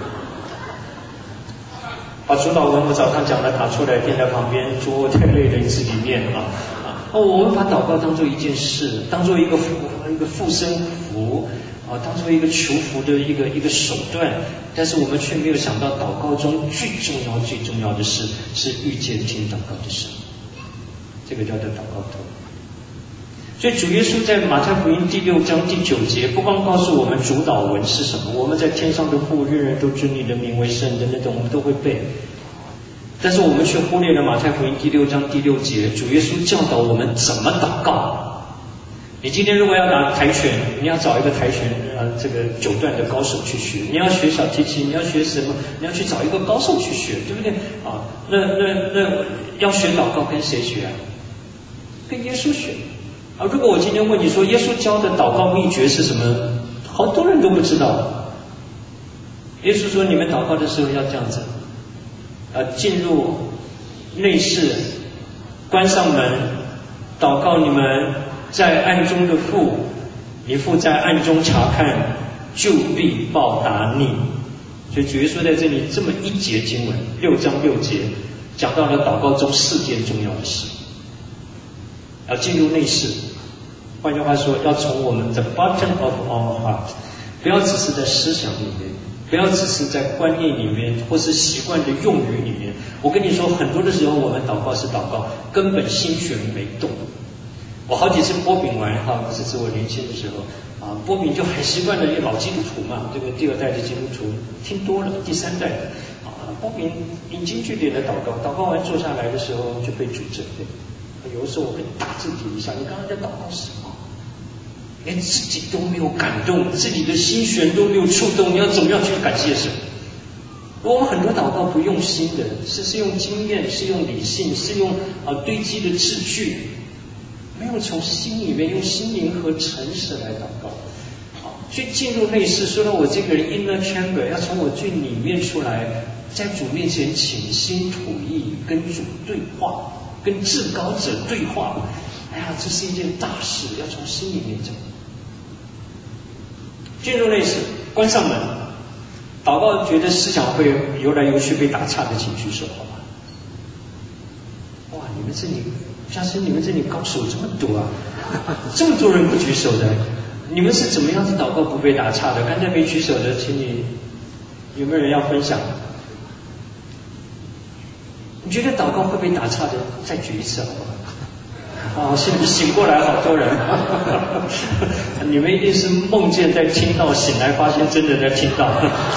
把主导文我早上讲的打出来，垫在旁边，主我太累了，字里面啊。哦，我们把祷告当做一件事，当做一个一个附身符啊，当做一个求福的一个一个手段，但是我们却没有想到，祷告中最重要最重要的事是遇见听祷告的神，这个叫做祷告头。所以主耶稣在马太福音第六章第九节，不光告诉我们主导文是什么，我们在天上的父，人人都尊你的名为圣的那种，我们都会背。但是我们却忽略了马太福音第六章第六节，主耶稣教导我们怎么祷告。你今天如果要打跆拳，你要找一个跆拳呃这个九段的高手去学；你要学小提琴，你要学什么？你要去找一个高手去学，对不对？啊，那那那要学祷告跟谁学啊？跟耶稣学啊！如果我今天问你说，耶稣教的祷告秘诀是什么？好多人都不知道。耶稣说，你们祷告的时候要这样子。呃，进入内室，关上门，祷告你们在暗中的父，你父在暗中查看，就必报答你。所以主耶稣在这里这么一节经文，六章六节，讲到了祷告中四件重要的事。要进入内室，换句话说，要从我们 the bottom of our heart， 不要只是在思想里面。不要只是在观念里面或是习惯的用语里面。我跟你说，很多的时候我们祷告是祷告，根本心弦没动。我好几次波饼完哈，这是我年轻的时候啊，波饼就很习惯的老基督徒嘛，这个第二代的基督徒听多了，第三代的啊，波饼引经据典的祷告，祷告完坐下来的时候就被主责备。有的时候我会打自己一下，你刚刚在祷告什么？连自己都没有感动，自己的心弦都没有触动，你要怎么样去感谢神？我们很多祷告不用心的，是是用经验，是用理性，是用啊堆积的字句，没有从心里面用心灵和诚实来祷告。好，所以进入内室，说到我这个人 inner chamber， 要从我最里面出来，在主面前倾心吐意，跟主对话，跟至高者对话。哎呀，这是一件大事，要从心里面走。进入内室，关上门，祷告觉得思想会游来游去被打岔的，请举手好吗？ 哇，你们这里，下次你们这里高手这么多啊，这么多人不举手的，你们是怎么样子祷告不被打岔的？刚才没举手的，请你有没有人要分享？你觉得祷告会被打岔的，再举一次好不好？哦，现在醒过来好多人，你们一定是梦见在听到，醒来发现真的在听到。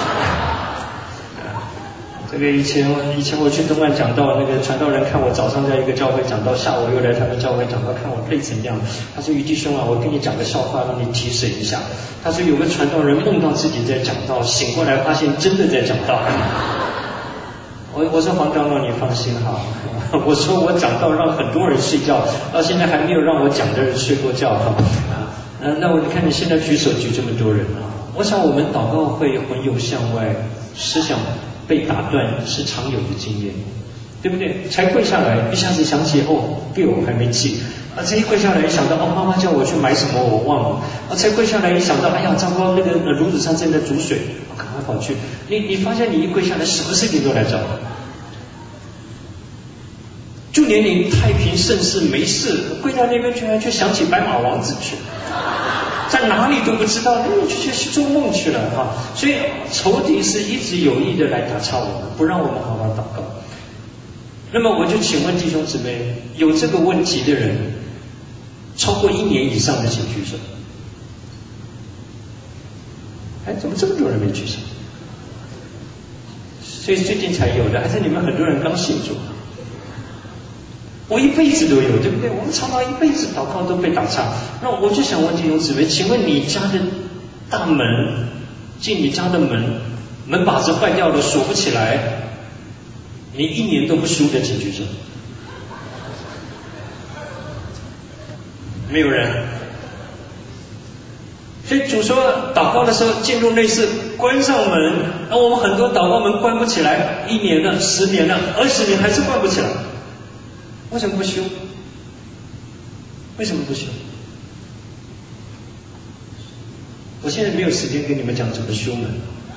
这个以前以前我去东岸讲道，那个传道人看我早上在一个教会讲道，下午又来他们教会讲道，看我累成这样，他说于弟兄啊，我跟你讲个笑话让你提神一下。他说有个传道人梦到自己在讲道，醒过来发现真的在讲道。我我说黄长老你放心哈，我说我讲道让很多人睡觉，到现在还没有让我讲的人睡过觉哈。呃，那我你看你现在举手举这么多人啊，我想我们祷告会魂游向外，思想被打断是常有的经验，对不对？才跪下来，一下子想起哦 bill 还没记，啊，这一跪下来想到哦妈妈叫我去买什么我忘了，啊，才跪下来一想到哎呀糟糕，那个炉子上正在煮水，我赶快跑去。你你发现你一跪下来，什么事情都来找你。就连你太平盛世没事，跪在那边居然就想起白马王子去，在哪里都不知道，那就去做梦去了哈。所以仇敌是一直有意的来打岔我们，不让我们好好祷告。那么我就请问弟兄姊妹，有这个问题的人，超过一年以上的请举手。哎，怎么这么多人没举手？所以最近才有的，还是你们很多人刚信主？我一辈子都有，对不对？我们常常一辈子祷告都被打岔。那我就想问弟兄姊妹，请问你家的大门，进你家的门，门把子坏掉了，锁不起来，你一年都不输的，请举手。没有人。所以主说祷告的时候进入内室，关上门。那我们很多祷告门关不起来，一年了、十年了、二十年还是关不起来。为什么不修？为什么不修？我现在没有时间跟你们讲怎么修门，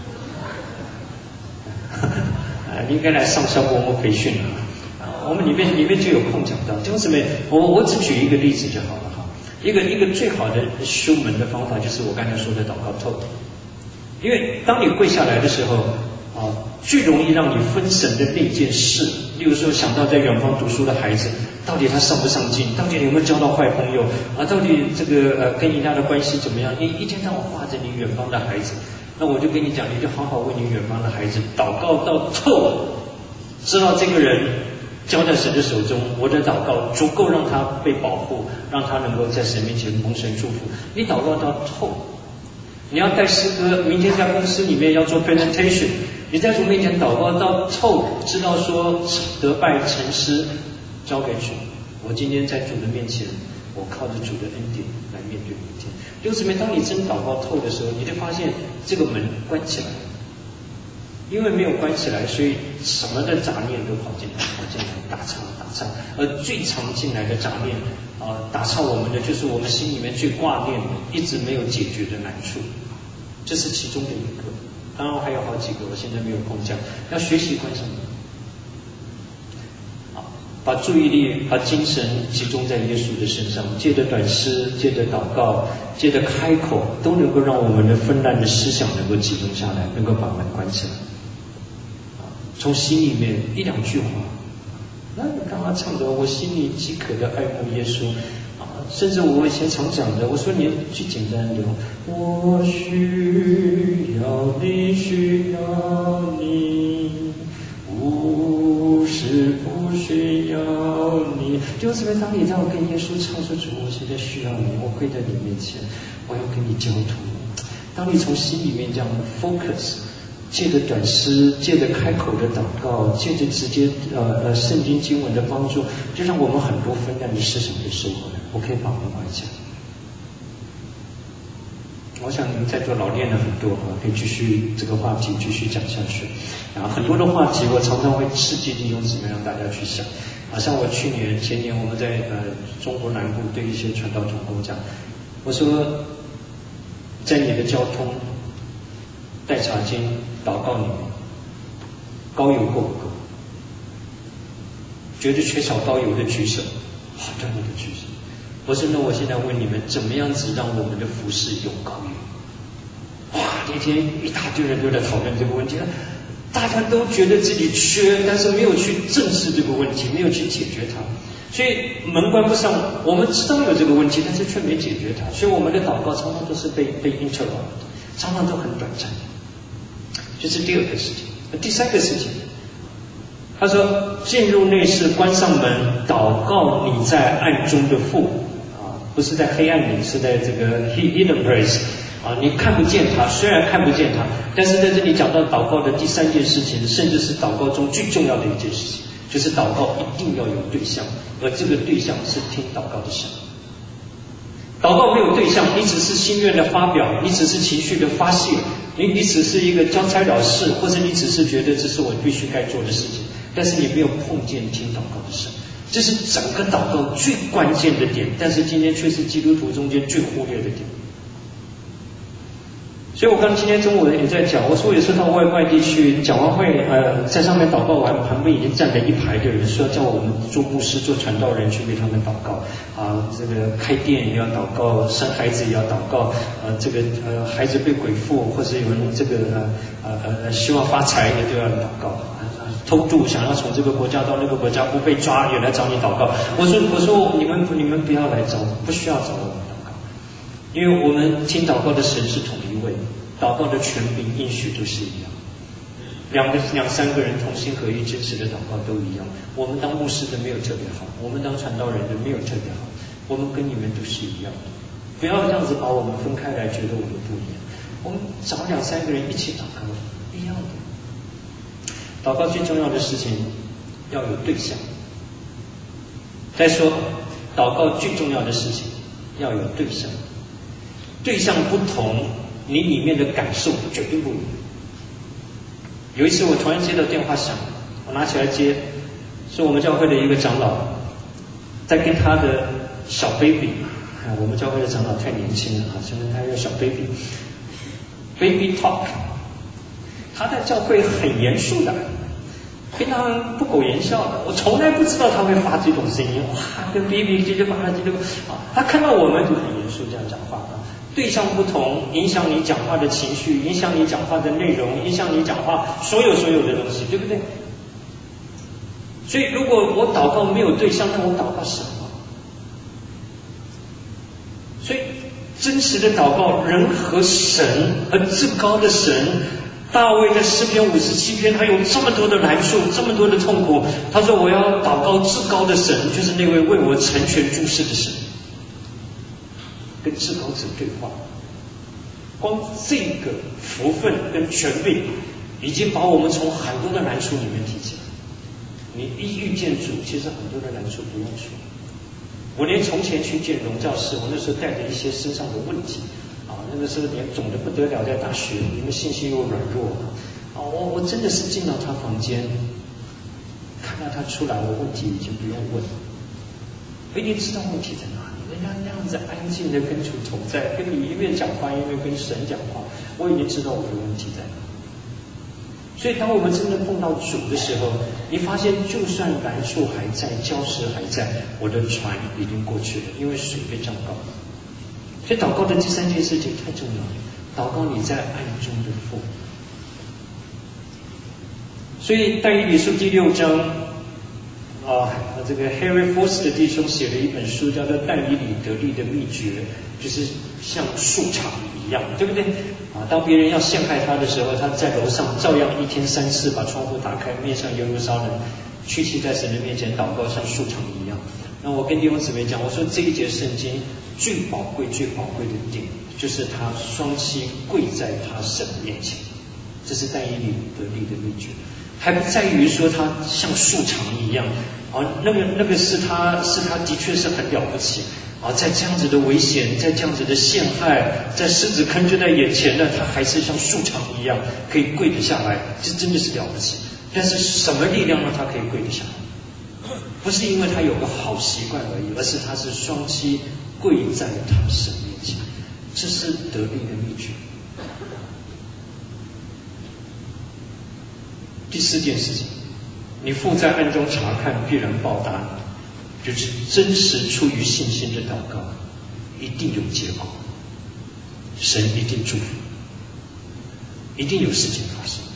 啊，应该来上小国模培训了。啊，我们里面里面就有空讲到。弟兄姊妹，我我只举一个例子就好了哈。一个一个最好的修门的方法就是我刚才说的祷告透，因为当你跪下来的时候。啊，最容易让你分神的那件事，例如说想到在远方读书的孩子，到底他上不上进，到底有没有交到坏朋友啊，到底这个呃跟人家的关系怎么样？你一天到晚画着你远方的孩子，那我就跟你讲，你就好好为你远方的孩子祷告到透，知道这个人交在神的手中，我的祷告足够让他被保护，让他能够在神面前蒙神祝福。你祷告到透。你要带诗歌，明天在公司里面要做 presentation， 你在主面前祷告到透，知道说得败成诗交给主。我今天在主的面前，我靠着主的恩典来面对明天。弟兄姊妹，当你真祷告透的时候，你就发现这个门关起来，因为没有关起来，所以什么的杂念都跑进来，跑进来打岔打岔。而最常进来的杂念啊，打岔我们的就是我们心里面最挂念的，一直没有解决的难处，这是其中的一个。当然还有好几个，我现在没有空讲。要学习关上门，啊，把注意力、把精神集中在耶稣的身上，借着短诗、借着祷告、借着开口，都能够让我们的纷乱的思想能够集中下来，能够把门关起来。啊，从心里面一两句话。那你刚刚唱的，我心里饥渴的爱慕耶稣啊，甚至我以前常讲的，我说你最简单的，我需要你，需要你，无时不需要你。就是因为当你让我跟耶稣唱说主，我现在需要你，我跪在你面前，我要跟你交托。当你从心里面这样 focus。借着短诗，借着开口的祷告，借着直接呃呃圣经经文的帮助，就让我们很多纷乱的思想就收回来。我可以把门关起来。我想你们在座老练了很多啊，可以继续这个话题继续讲下去。啊，很多的话题我常常会刺激弟兄姊妹让大家去想。啊，像我去年前年我们在呃中国南部对一些传道同工讲，我说在你的交通。带茶经祷告你，高油够不够？ 觉得缺少高油的举手，好多人都举手。我说那我现在问你们，怎么样子让我们的服事有高油？哇，那天一大堆人都在讨论这个问题，大家都觉得自己缺，但是没有去正视这个问题，没有去解决它，所以门关不上。我们知道有这个问题，但是却没解决它，所以我们的祷告常常都是被被 interrupt， 常常都很短暂。这是第二个事情。第三个事情，他说进入内室，关上门，祷告你在暗中的父啊，不是在黑暗里，是在这个 hidden place 啊，你看不见他，虽然看不见他，但是在这里讲到祷告的第三件事情，甚至是祷告中最重要的一件事情，就是祷告一定要有对象，而这个对象是听祷告的神。祷告没有对象，你只是心愿的发表，你只是情绪的发泄，你你只是一个交差了事，或者你只是觉得这是我必须该做的事情，但是你没有碰见听祷告的神，这是整个祷告最关键的点，但是今天却是基督徒中间最忽略的点。所以我刚今天中午也在讲，我说有时候到外外地去讲完会，呃，在上面祷告完，旁边已经站了一排的人，说叫我们做牧师、做传道人去为他们祷告啊，这个开店也要祷告，生孩子也要祷告，呃，这个呃孩子被鬼附，或者有人这个呃呃呃希望发财也都要祷告，偷渡想要从这个国家到那个国家不被抓也来找你祷告。我说我说你们你们不要来找我，不需要找我们祷告，因为我们听祷告的神是统一位，祷告的权柄应许都是一样，两个两三个人同心合意支持的祷告都一样。我们当牧师的没有特别好，我们当传道人的没有特别好，我们跟你们都是一样的。不要这样子把我们分开来，觉得我们不一样。我们找两三个人一起祷告，一样的。祷告最重要的事情要有对象。再说，祷告最重要的事情要有对象。对象不同，你里面的感受绝对不一样。有一次我突然接到电话响，我拿起来接，是我们教会的一个长老在跟他的小 baby， 啊，我们教会的长老太年轻了啊，现在他有小 baby baby talk， 他在教会很严肃的，非常不苟言笑的，我从来不知道他会发这种声音，哇，跟 baby 叽里呱啦叽里呱啦啊，他看到我们就很严肃这样讲话啊。对象不同，影响你讲话的情绪，影响你讲话的内容，影响你讲话所有所有的东西，对不对？所以如果我祷告没有对象，那我祷告什么？所以真实的祷告，人和神，和至高的神。大卫在诗篇五十七篇，他有这么多的难处，这么多的痛苦，他说我要祷告至高的神，就是那位为我成全诸事的神，跟至高者对话。光这个福分跟权柄，已经把我们从很多的难处里面提起来。你一遇见主，其实很多的难处不用说。我连从前去见荣教师，我那时候带着一些身上的问题啊，那个时候脸肿得不得了，在大学，因为信心又软弱啊，我我真的是进到他房间，看到他出来，我问题已经不用问了，我已经知道问题在哪里。人家那样子安静的跟主同在，跟你一面讲话一面跟神讲话，我已经知道我的问题在哪。所以当我们真的碰到主的时候，你发现就算难处还在，礁石还在，我的船已经过去了，因为水被涨高。所以祷告的第三件事情太重要了，祷告你在暗中的父。所以但以理书第六章啊，这个 Harry Foster 的弟兄写了一本书，叫做《但以理得力的秘诀》，就是像树场一样，对不对？啊，当别人要陷害他的时候，他在楼上照样一天三次把窗户打开，面向耶路撒冷，屈膝在神的面前祷告，像树场一样。那我跟弟兄姊妹讲，我说这一节圣经最宝贵、最宝贵的点，就是他双膝跪在他神面前，这是但以理得力的秘诀。还不在于说他像树场一样，啊，那个那个是他是他的确是很了不起啊，在这样子的危险，在这样子的陷害，在狮子坑就在眼前了，他还是像树场一样可以跪得下来，这真的是了不起。但是什么力量让他可以跪得下来？不是因为他有个好习惯而已，而是他是双膝跪在他神面前，这是得力的秘诀。第四件事情， 你父在暗中查看，必然报答你。就是真实出于信心的祷告，一定有结果，神一定祝福，一定有事情发生。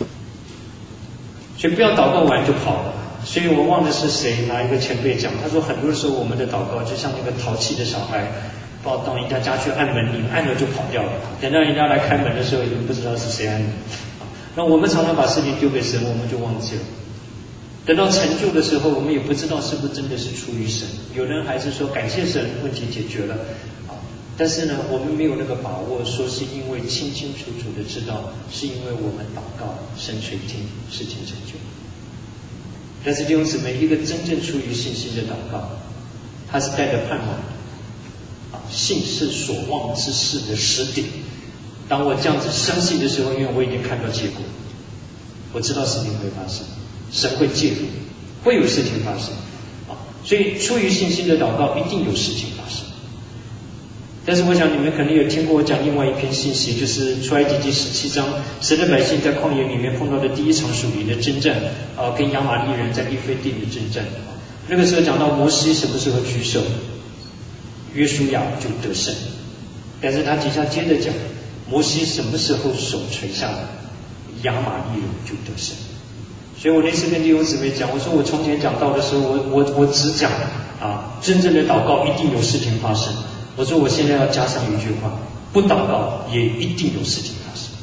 所以不要祷告完就跑了。所以我忘了是谁哪一个前辈讲，他说很多时候我们的祷告就像那个淘气的小孩，到到人家家去按门铃，按了就跑掉了，等到人家来开门的时候，已经不知道是谁按的。那我们常常把事情丢给神，我们就忘记了。等到成就的时候，我们也不知道是不是真的是出于神。有人还是说感谢神，问题解决了，但是呢，我们没有那个把握，说是因为清清楚楚的知道，是因为我们祷告，神垂听，事情成就。但是弟兄姊妹，一个真正出于信心的祷告，它是带着盼望的。啊，信是所望之事的实底。当我这样子相信的时候，因为我已经看到结果，我知道事情会发生，神会介入，会有事情发生。啊，所以出于信心的祷告，一定有事情发生。但是我想你们可能有听过我讲另外一篇信息，就是出埃及记十七章，神的百姓在旷野里面碰到的第一场属灵的征战，啊，跟亚玛力人在利非定的征战。那个时候讲到摩西什么时候举手，约书亚就得胜。但是他底下接着讲，摩西什么时候手垂下来，亚玛力人就得胜。所以我那次跟弟兄姊妹讲，我说我从前讲到的时候，我我我只讲啊，真正的祷告一定有事情发生。我说我现在要加上一句话，不祷告也一定有事情发生。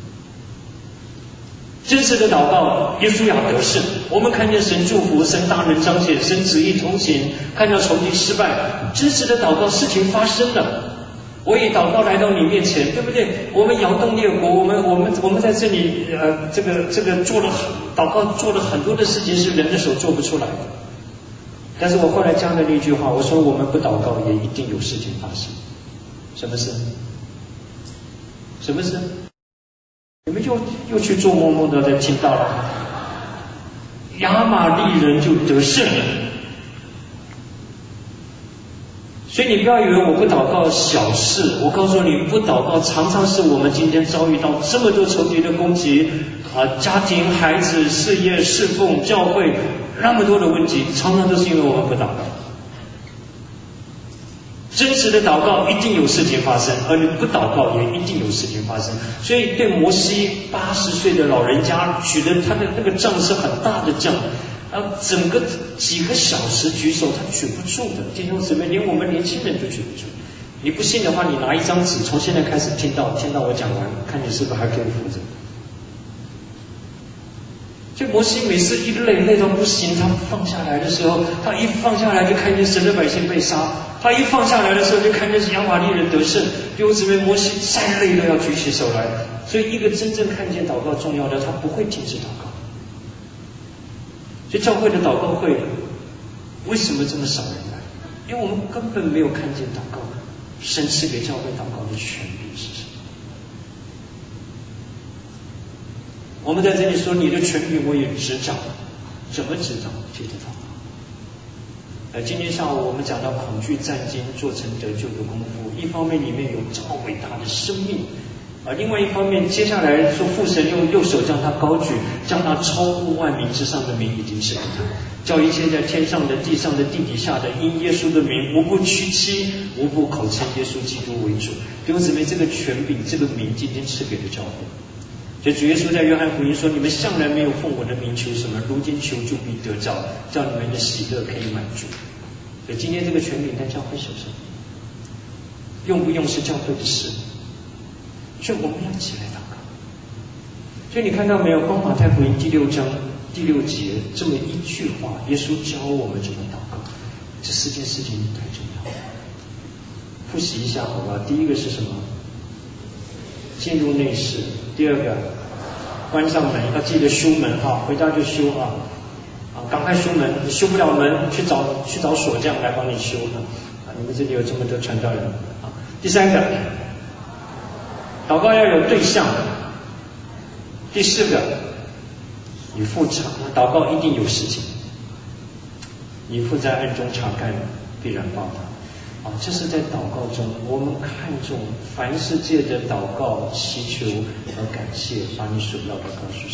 真实的祷告，约书亚得胜，我们看见神祝福，神大能彰显，神旨意同行，看到仇敌失败。真实的祷告，事情发生了。我以祷告来到你面前，对不对？我们摇动列国，我们我们我们在这里呃，这个这个做了祷告，做了很多的事情是人的手做不出来的。但是我后来加了那句话，我说我们不祷告也一定有事情发生。什么事？什么事？你们又又去做梦梦到的听到了，亚玛力人就得胜了。所以你不要以为我不祷告小事，我告诉你，不祷告常常是我们今天遭遇到这么多仇敌的攻击啊，家庭、孩子、事业、侍奉、教会，那么多的问题，常常都是因为我们不祷告。真实的祷告一定有事情发生，而你不祷告也一定有事情发生。所以对摩西八十岁的老人家举的他的那个杖是很大的杖，啊，整个几个小时举手他举不住的，弟兄姊妹，连我们年轻人都举不住。你不信的话，你拿一张纸，从现在开始听到听到我讲完，看你是不是还可以扶着。就摩西每次一累累到不行，他放下来的时候，他一放下来就看见神的百姓被杀，他一放下来的时候就看见亚玛力人得胜。弟兄姊妹，摩西再累都要举起手来。所以一个真正看见祷告重要的，他不会停止祷告。所以教会的祷告会为什么这么少人来？因为我们根本没有看见祷告神赐给教会祷告的权柄是什么。我们在这里说你的权柄我也执掌，怎么执掌？接着祷告。呃，今天下午我们讲到恐惧战惊做成得救的功夫，一方面里面有这么伟大的生命，啊，另外一方面接下来说父神用右手将他高举，将他超乎万民之上的名已经赐给他，叫一切在天上的、地上的、地底下的，因耶稣的名无不屈膝，无不口称耶稣基督为主。弟兄姊妹，这个权柄这个名今天赐给了教会。所以主耶稣在约翰福音说，你们向来没有奉我的名求什么，如今求就必得着，叫你们的喜乐可以满足。所以今天这个权柄在教会手上，用不用是教会的事，所以我们要起来祷告。所以你看到没有，光马太福音第六章第六节这么一句话，耶稣教我们怎么祷告，这四件事情太重要了。复习一下好吧，第一个是什么？进入内室。第二个，关上门，要记得修门哈，回家就修啊，啊，赶快修门，你修不了门，去找去找锁匠来帮你修啊。你们这里有这么多传道人啊。第三个，祷告要有对象。第四个，你父查，祷告一定有事情，你父在暗中查看，必然报答。啊，这是在祷告中，我们看重凡世界的祷告、祈求和感谢，把你所要的告诉神。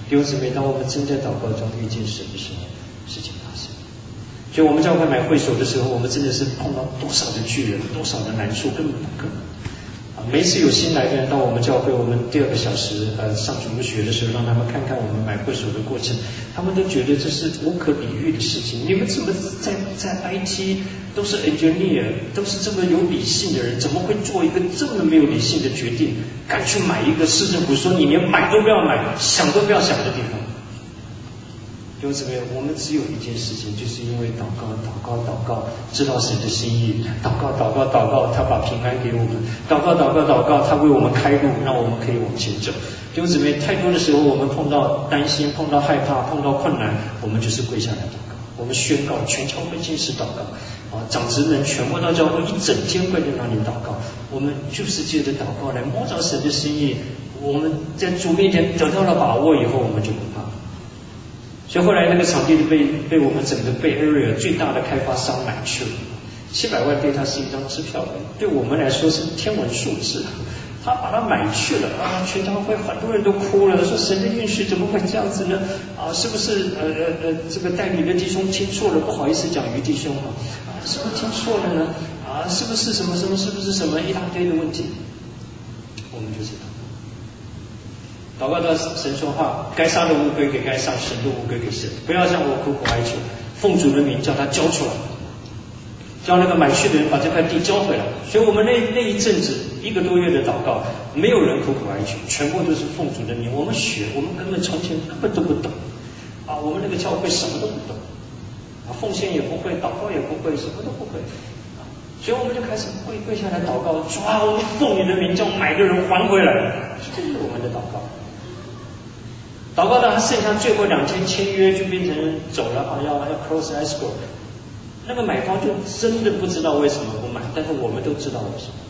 弟兄姊妹，当我们真在祷告中遇见神的时候，事情发生。所以我们教会买会所的时候，我们真的是碰到多少的巨人，多少的难处，根本不可能。啊，每一次有新来的人到我们教会，我们第二个小时呃上主日学的时候，让他们看看我们买会所的过程，他们都觉得这是无可比喻的事情。你们怎么在在 I T 都是 engineer， 都是这么有理性的人，怎么会做一个这么没有理性的决定，敢去买一个市政府说你连买都不要买，想都不要想的地方？弟兄姊妹，我们只有一件事情，就是因为祷告、祷告、祷告，知道神的心意；祷告、祷告、祷告，他把平安给我们；祷告、祷告、祷告，他为我们开路，让我们可以往前走。弟兄姊妹，太多的时候，我们碰到担心、碰到害怕、碰到困难，我们就是跪下来祷告，我们宣告全教会禁食祷告。啊，长职们全部到教会一整天跪在那里祷告，我们就是借着祷告来摸着神的心意。我们在主面前得到了把握以后，我们就不怕。所以后来那个场地被被我们整个被 area 最大的开发商买去了，七百万对他是一张支票，对我们来说是天文数字。他把它买去了啊！全教会很多人都哭了，说神的允许怎么会这样子呢？啊，是不是呃呃呃这个代理的弟兄听错了？不好意思讲于弟兄啊，啊是不是听错了呢？啊，是不是什么什么？是不是什么一大堆的问题？我们就知道，祷告到神说话，该杀的乌龟给该杀，神的乌龟给神，不要向我苦苦哀求，奉主的名叫他交出来，叫那个买去的人把这块地交回来。所以我们那那一阵子一个多月的祷告，没有人苦苦哀求，全部都是奉主的名。我们学，我们根本从前根本都不懂啊，我们那个教会什么都不懂啊，奉献也不会，祷告也不会，什么都不会啊，所以我们就开始跪跪下来祷告，主啊，我们奉你的名叫买的人还回来，这是我们的祷告。祷告到剩下最后两天签约，就变成走了啊，要要 close escrow。那个买方就真的不知道为什么不买，但是我们都知道为什么。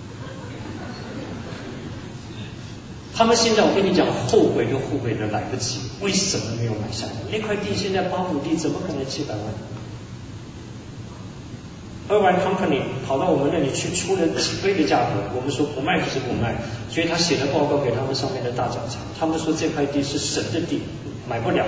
他们现在我跟你讲，后悔都后悔的来不及，为什么没有买下来？那块地现在八亩地怎么可能七百万？二万 company 跑到我们那里去出了几倍的价格，我们说不卖就是不卖，所以他写了报告给他们上面的大长官，他们说这块地是神的地，买不了，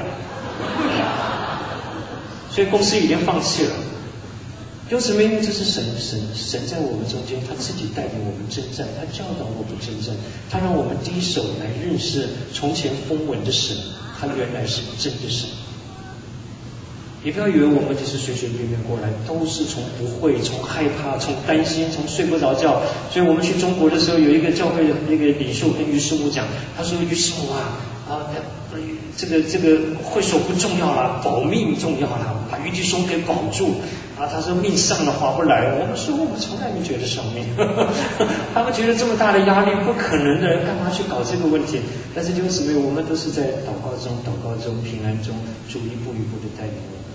所以公司已经放弃了。有什么？因为这是神神神在我们中间，他自己带领我们征战，他教导我们征战，他让我们第一手来认识从前风闻的神，他原来是真的神。你不要以为我们只是随随便便过来，都是从不会、从害怕、从担心、从睡不着觉。所以我们去中国的时候，有一个教会的那个领袖跟于师母讲，他说：“于师母啊，啊，这个这个会所不重要啦，保命重要啦，把于弟兄给保住。”啊，他说命上了划不来。我们说我们从来没觉得上命，他们觉得这么大的压力不可能的，干嘛去搞这个问题？但是就是因为我们都是在祷告中、祷告中、平安中，主一步一步的带领我们。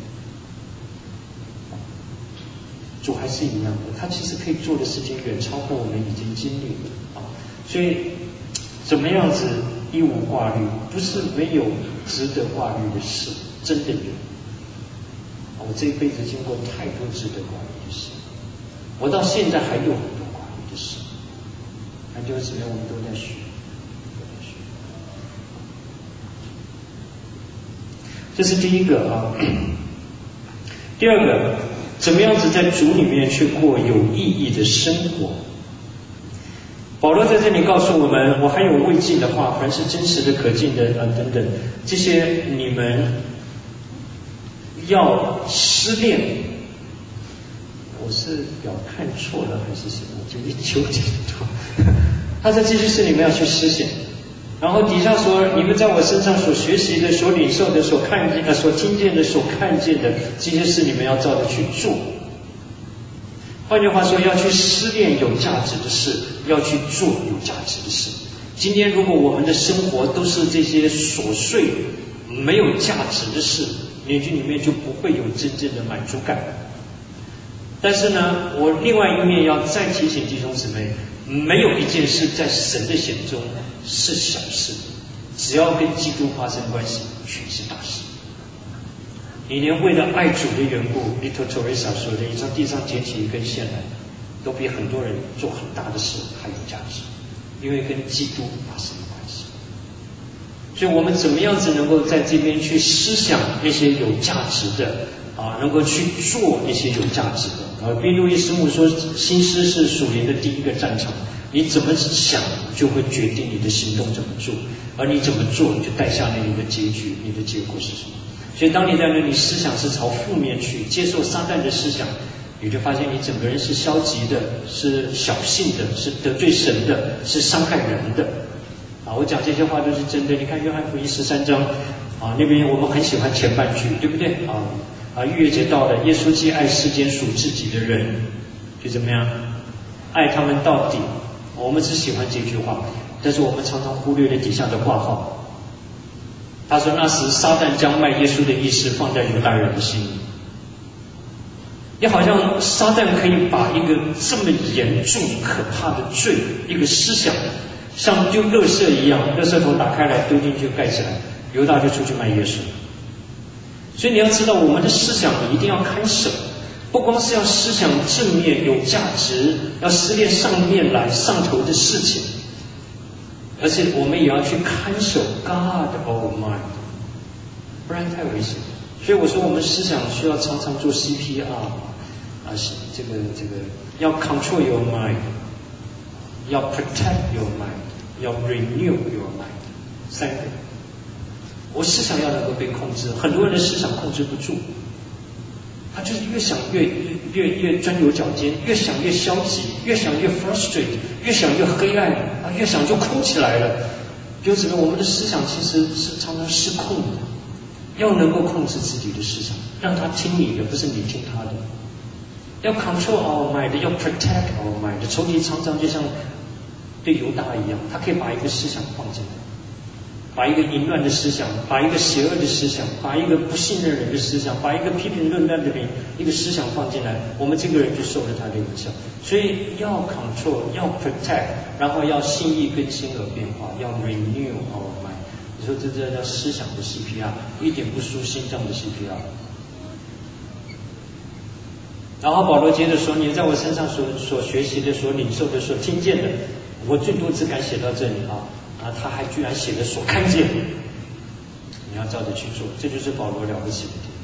主还是一样的，他其实可以做的事情远超过我们已经经历的啊。所以怎么样子一无挂虑，不是没有值得挂虑的事，真的有。我这一辈子经过太多值得挂虑的事，我到现在还有很多挂虑的事，那就是怎么样，我们都在学，都在学。这是第一个啊。第二个，怎么样子在主里面去过有意义的生活？保罗在这里告诉我们，我还有未尽的话，凡是真实的、可敬的啊等等，这些你们要思念。我是表看错了还是什么？就一九点多，他在这些事里面要去思想。然后底下说，你们在我身上所学习的、所领受的、所看见的、所听见的、所看见的，这些事你们要照着去做。换句话说，要去思念有价值的事，要去做有价值的事。今天如果我们的生活都是这些琐碎、没有价值的事，眼睛里面就不会有真正的满足感。但是呢，我另外一面要再提醒弟兄姊妹，没有一件事在神的眼中是小事，只要跟基督发生关系，全是大事。你连为了爱主的缘故，利托托瑞莎说的，你从地上捡起一根线来，都比很多人做很大的事还有价值，因为跟基督发生了关系。 所以我们怎么样子能够在这边去思想那些有价值的啊，能够去做那些有价值的啊。比如路易斯牧说，心思是属灵的第一个战场，你怎么想就会决定你的行动怎么做，而你怎么做就带下来你的结局，你的结果是什么。所以当你在那里思想是朝负面去接受撒旦的思想，你就发现你整个人是消极的，是小性的，是得罪神的，是伤害人的啊。我讲这些话都是真的。你看约翰福音十三章啊，那边我们很喜欢前半句，对不对啊？啊，逾越节到了，耶稣既爱世间属自己的人，就怎么样爱他们到底。我们只喜欢这句话，但是我们常常忽略了底下的挂号。他说那时撒旦将卖耶稣的意思放在犹大人的心里。你好像撒旦可以把一个这么严重可怕的罪，一个思想像丢垃圾一样，垃圾桶打开来丢进去盖起来，犹大就出去卖耶稣。所以你要知道，我们的思想你一定要看守，不光是要思想正面有价值，要思念上面来上头的事情，而且我们也要去看守 God Almighty， 不然太危险。所以我说我们思想需要常常做 C P R 啊，这个这个要 control your mind， 要 protect your mind， 要 renew your mind， 三个。我思想要能够被控制，很多人的思想控制不住，他就是越想越越越越钻牛角尖，越想越消极，越想越 frustrate， 越想越黑暗啊，越想就空起来了。就是我们的思想其实是常常失控的，要能够控制自己的思想，让他听你的，不是你听他的。要 control our mind， 要 protect our mind。仇敌常常就像对犹大一样，他可以把一个思想放进来，把一个淫乱的思想，把一个邪恶的思想，把一个不信任人的思想，把一个批评论断的人一个思想放进来，我们这个人就受了他的影响。所以要 control， 要 protect， 然后要心意更新而变化，要 renew our mind。你说这这叫思想的 C P R， 一点不输心脏的 C P R。然后保罗接着说，你在我身上所所学习的、所领受的、所听见的，我最多只敢写到这里啊。啊，他还居然写了所看见，你要照着去做，这就是保罗了不起的地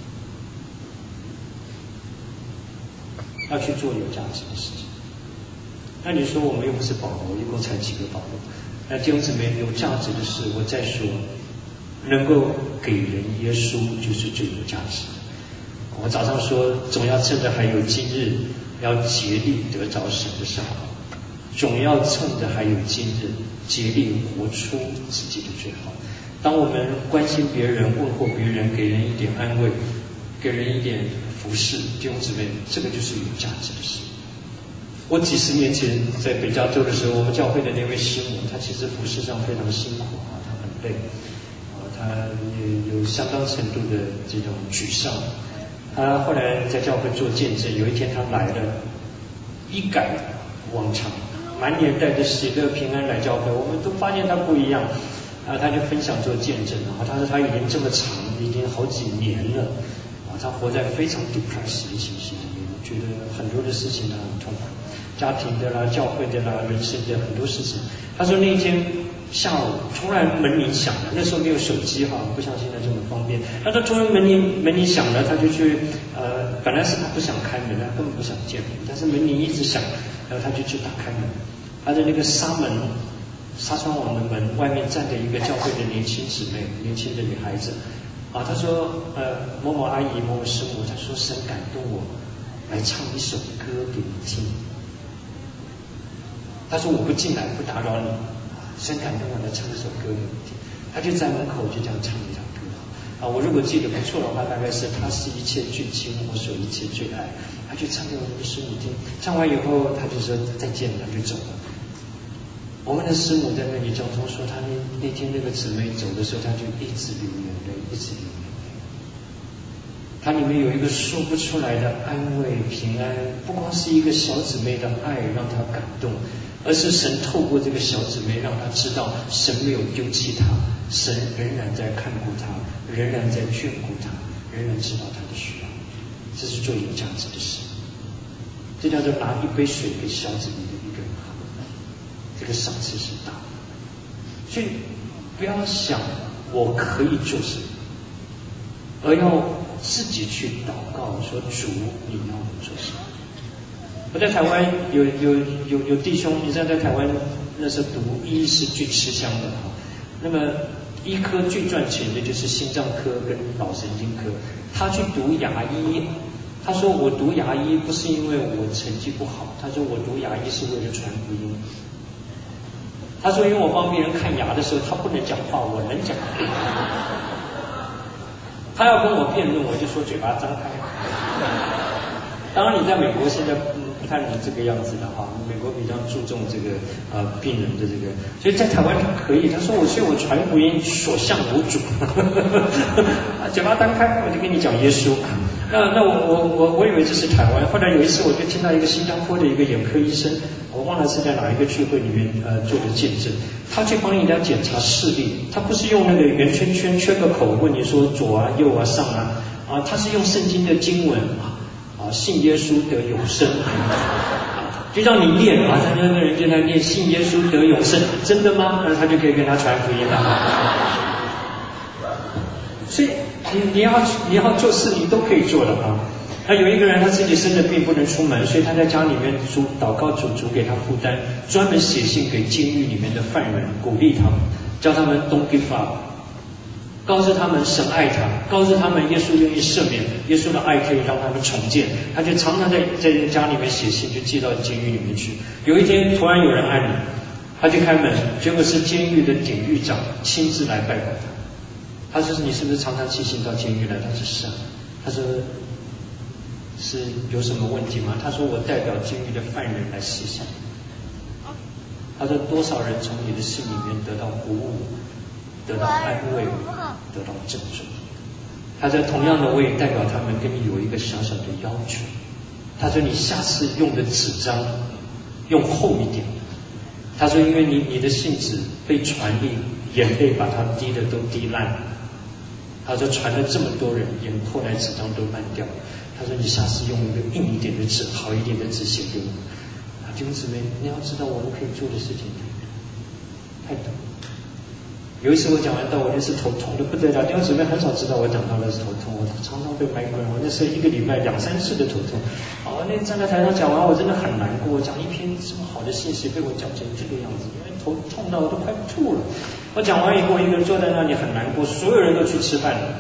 方。要去做有价值的事情。那你说我们又不是保罗，一共才几个保罗？那弟兄姊妹，有价值的事，我再说，能够给人耶稣就是最有价值的。我早上说，总要趁着还有今日，要竭力得着神的赏好。总要趁着还有今日，竭力活出自己的最好。当我们关心别人、问候别人，给人一点安慰，给人一点服侍，弟兄姊妹，这个就是有价值的事。我几十年前在北加州的时候，我们教会的那位师母，她其实服侍上非常辛苦啊，她很累啊，她也有相当程度的这种沮丧。她后来在教会做见证，有一天她来了，一改往常，满脸带着喜乐平安来教会，我们都发现他不一样啊，他就分享做见证啊，他说他已经这么长，已经好几年了啊，他活在非常 depressed 的情绪里面，觉得很多的事情他很痛苦，家庭的啦、教会的啦、人生的很多事情。他说那一天下午突然门铃响了，那时候没有手机哈，不像现在这么方便。他说突然门铃门铃响了，他就去呃，本来是他不想开门，他根本不想见人，但是门铃一直响，然后他就去打开门。他的那个纱门、纱窗网的门外面站着一个教会的年轻姊妹，年轻的女孩子啊。他说呃，某某阿姨、某某师母，他说神感动我来唱一首歌给你听。他说我不进来，不打扰你。神感动我来唱一首歌给你听，他就在门口就这样唱一首歌啊。我如果记得不错的话，大概是他是一切最亲，我所一切最爱。他就唱给我们的师母听，唱完以后他就说再见，他就走了。我们的师母在那里交通说，他那那天那个姊妹走的时候，他就一直流眼泪，一直流眼泪。它里面有一个说不出来的安慰、平安，不光是一个小姊妹的爱让他感动，而是神透过这个小姊妹让他知道神没有丢弃他，神仍然在看顾他，仍然在眷顾他，仍然知道他的需要。这是做有价值的事，这叫做拿一杯水给小姊妹的一个人喝，这个赏赐是大的。所以不要想我可以做什么，而要自己去祷告说主你要我做什么。我在台湾有有有有弟兄，你知道在台湾那时候读医是最吃香的哈。那么医科最赚钱的就是心脏科跟脑神经科。他去读牙医，他说我读牙医不是因为我成绩不好，他说我读牙医是为了传福音。他说因为我帮别人看牙的时候，他不能讲话，我能讲话。他要跟我辩论，我就说嘴巴张开。当然你在美国现在不太能这个样子的哈，美国比较注重这个呃病人的这个，所以在台湾他可以，他说我所以我传福音所向无阻，嘴巴张开我就跟你讲耶稣。那那我我我我以为这是台湾，后来有一次我就听到一个新加坡的一个眼科医生，我忘了是在哪一个聚会里面呃做的见证，他去帮人家检查视力，他不是用那个圆圈圈缺个口问你说左啊右啊上啊啊，他是用圣经的经文啊啊信耶稣得永生，就让你念啊，他那个人就在念信耶稣得永生，真的吗？那他就可以跟他传福音了。所以你你要你要做事你都可以做的啊。那有一个人他自己生着病不能出门，所以他在家里面主祷告主主给他负担，专门写信给监狱里面的犯人，鼓励他们，叫他们 don't give up， 告诉他们神爱他，告诉他们耶稣愿意赦免，耶稣的爱可以让他们重建。他就常常在在家里面写信，就寄到监狱里面去。有一天突然有人按门，他就开门，结果是监狱的典狱长亲自来拜访他。他说你是不是常常寄信到监狱来？他说是啊。他说是有什么问题吗？他说我代表监狱的犯人来写信。他说多少人从你的信里面得到鼓舞，得到安慰，得到拯救。他说同样的我也代表他们跟你有一个小小的要求。他说你下次用的纸张用厚一点。他说因为你你的信纸被传递，眼泪把它滴的都滴烂了。他说传了这么多人，眼后来纸张都烂掉了。他说你下次用一个硬一点的纸，好一点的纸写给我。啊，弟兄姊妹，你要知道我们可以做的事情太多。有一次我讲完道，我那次头痛的不得了。弟兄姊妹很少知道我讲到的是头痛，我常常被麦克风，我那时候一个礼拜两三次的头痛。哦，那站在台上讲完，我真的很难过。我讲一篇这么好的信息，被我讲成这个样子，因为头痛到我都快吐了。我讲完以后，一个人坐在那里很难过，所有人都去吃饭了。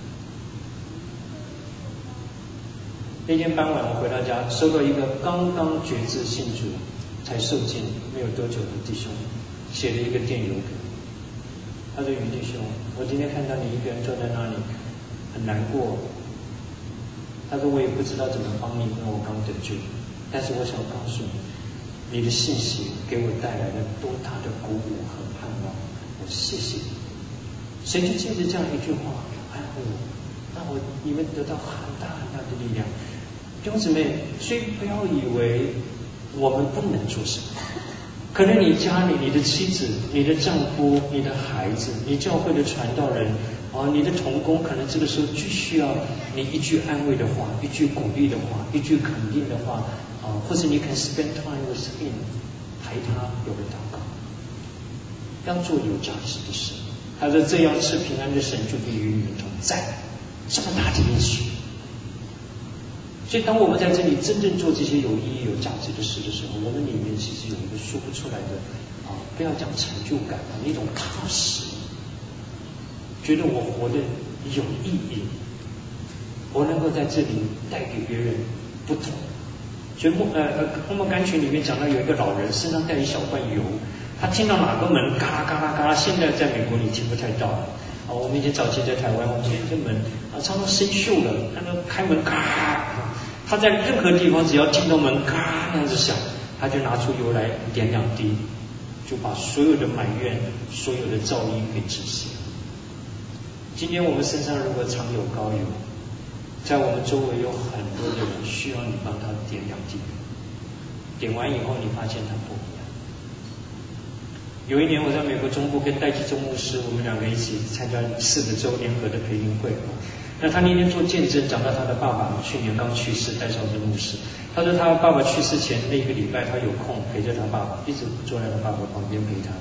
那天傍晚我回到家，收到一个刚刚决志信主才受浸没有多久的弟兄写了一个电邮给我。他说：“于弟兄，我今天看到你一个人坐在那里很难过。他说我也不知道怎么帮你，因为我刚得救，但是我想告诉你，你的信息给我带来了多大的鼓舞和盼望，我谢谢你。”谁就借着这样一句话安慰我，让我你们得到很大很大的力量。弟兄姊妹，所以不要以为我们不能做什么。可能你家里，你的妻子、你的丈夫、你的孩子、你教会的传道人啊，你的同工，可能这个时候就需要你一句安慰的话，一句鼓励的话，一句肯定的话啊，或者你可以 spend time with him， 陪他有个祷告，要做有价值的事。他说：“这样赐平安的神就必与你们同在。”这么大的应许。所以当我们在这里真正做这些有意义、有价值的事的时候，我们里面其实有一个说不出来的啊，不要讲成就感啊，那种踏实，觉得我活得有意义，我能够在这里带给别人不同。所以梦呃呃梦梦甘泉里面讲到有一个老人身上带一小罐油，他听到哪个门嘎啦嘎啦嘎啦，现在在美国你听不太到了。啊，我们以前早期在台湾，我们这门啊常常生锈了，那个开门咔，他在任何地方只要听到门咔那样子响，他就拿出油来点两滴，就把所有的埋怨、所有的噪音给止息。今天我们身上如果常有膏油，在我们周围有很多的人需要你帮他点两滴，点完以后你发现他不一样。有一年我在美国中部跟戴基宗牧师，我们两个一起参加四个州联合的培灵会。那他那天做见证，讲到他的爸爸去年刚去世，戴绍珍牧师。他说他爸爸去世前那个礼拜，他有空陪着他爸爸，一直坐在他爸爸旁边陪他。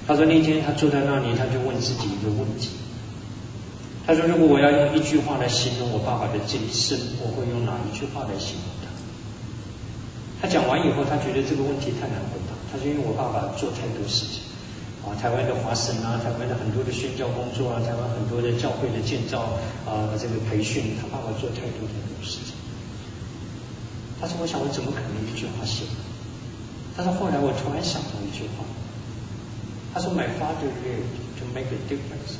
他说那天他坐在那里，他就问自己一个问题。他说如果我要用一句话来形容我爸爸的这一生，我会用哪一句话来形容他？他讲完以后，他觉得这个问题太难回答。他说因为我爸爸做太多事情啊，台湾的华神啊，台湾的很多的宣教工作啊，台湾很多的教会的建造啊，这个培训，他爸爸做太多太多事情。他说我想我怎么可能一句话写？他说后来我突然想到一句话，他说 My father lived to make a difference。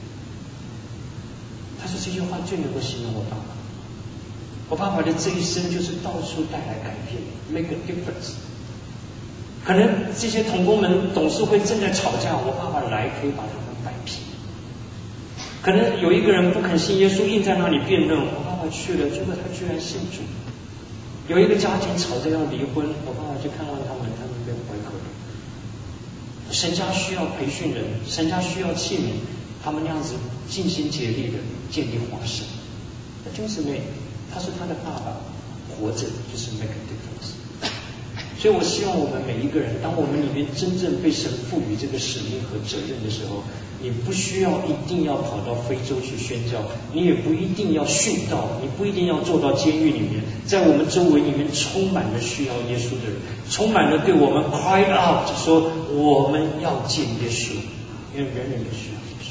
他说这句话最能够形容我爸爸。我爸爸的这一生就是到处带来改变 ，make a difference。可能这些同工们董事会正在吵架，我爸爸来可以把他们摆平。可能有一个人不肯信耶稣，硬在那里辩论，我爸爸去了，结果他居然信主。有一个家庭吵着要离婚，我爸爸去看望他们，他们被回合了。神家需要培训人，神家需要器皿，他们那样子尽心竭力的建立华神。那就是妹，他是他的爸爸，活着就是 make a difference。所以我希望我们每一个人，当我们里面真正被神赋予这个使命和责任的时候，你不需要一定要跑到非洲去宣教，你也不一定要殉道，你不一定要坐到监狱里面，在我们周围里面充满了需要耶稣的人，充满了对我们 cry out 说我们要见耶稣，因为人人都需要耶稣。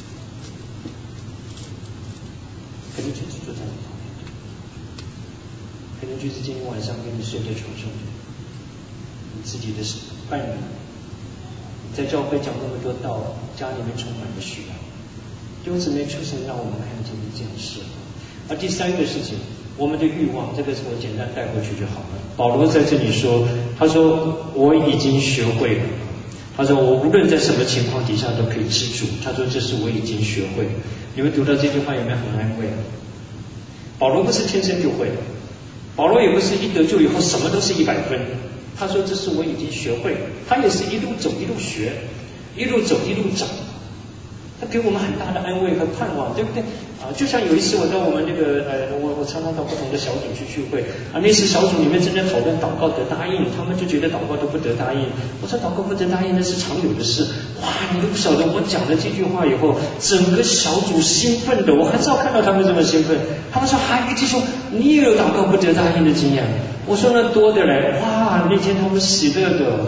可能就是坐在你旁边，可能就是今天晚上跟你睡在床上的你自己的伴侣，在教会讲那么多道，家里面充满了需要。弟兄姊妹，求神让我们看见这样事。而第三个事情，我们的欲望，这个是我简单带过去就好了。保罗在这里说，他说我已经学会了，他说我无论在什么情况底下都可以知足，他说这是我已经学会了。你们读到这句话有没有很安慰啊？保罗不是天生就会的，保罗也不是一得救以后什么都是一百分。他说这是我已经学会了，他也是一路走一路学，一路走一路长，他给我们很大的安慰和盼望，对不对啊？就像有一次我到我们那个呃，我我常常到不同的小组去聚会啊，那次小组里面正在讨论祷告得答应，他们就觉得祷告都不得答应。我说祷告不得答应那是常有的事，哇，你都不晓得我讲了这句话以后，整个小组兴奋的，我很少看到他们这么兴奋。他们说哈一弟兄，你也有祷告不得答应的经验？我说那多的来，哇，那天他们喜乐的。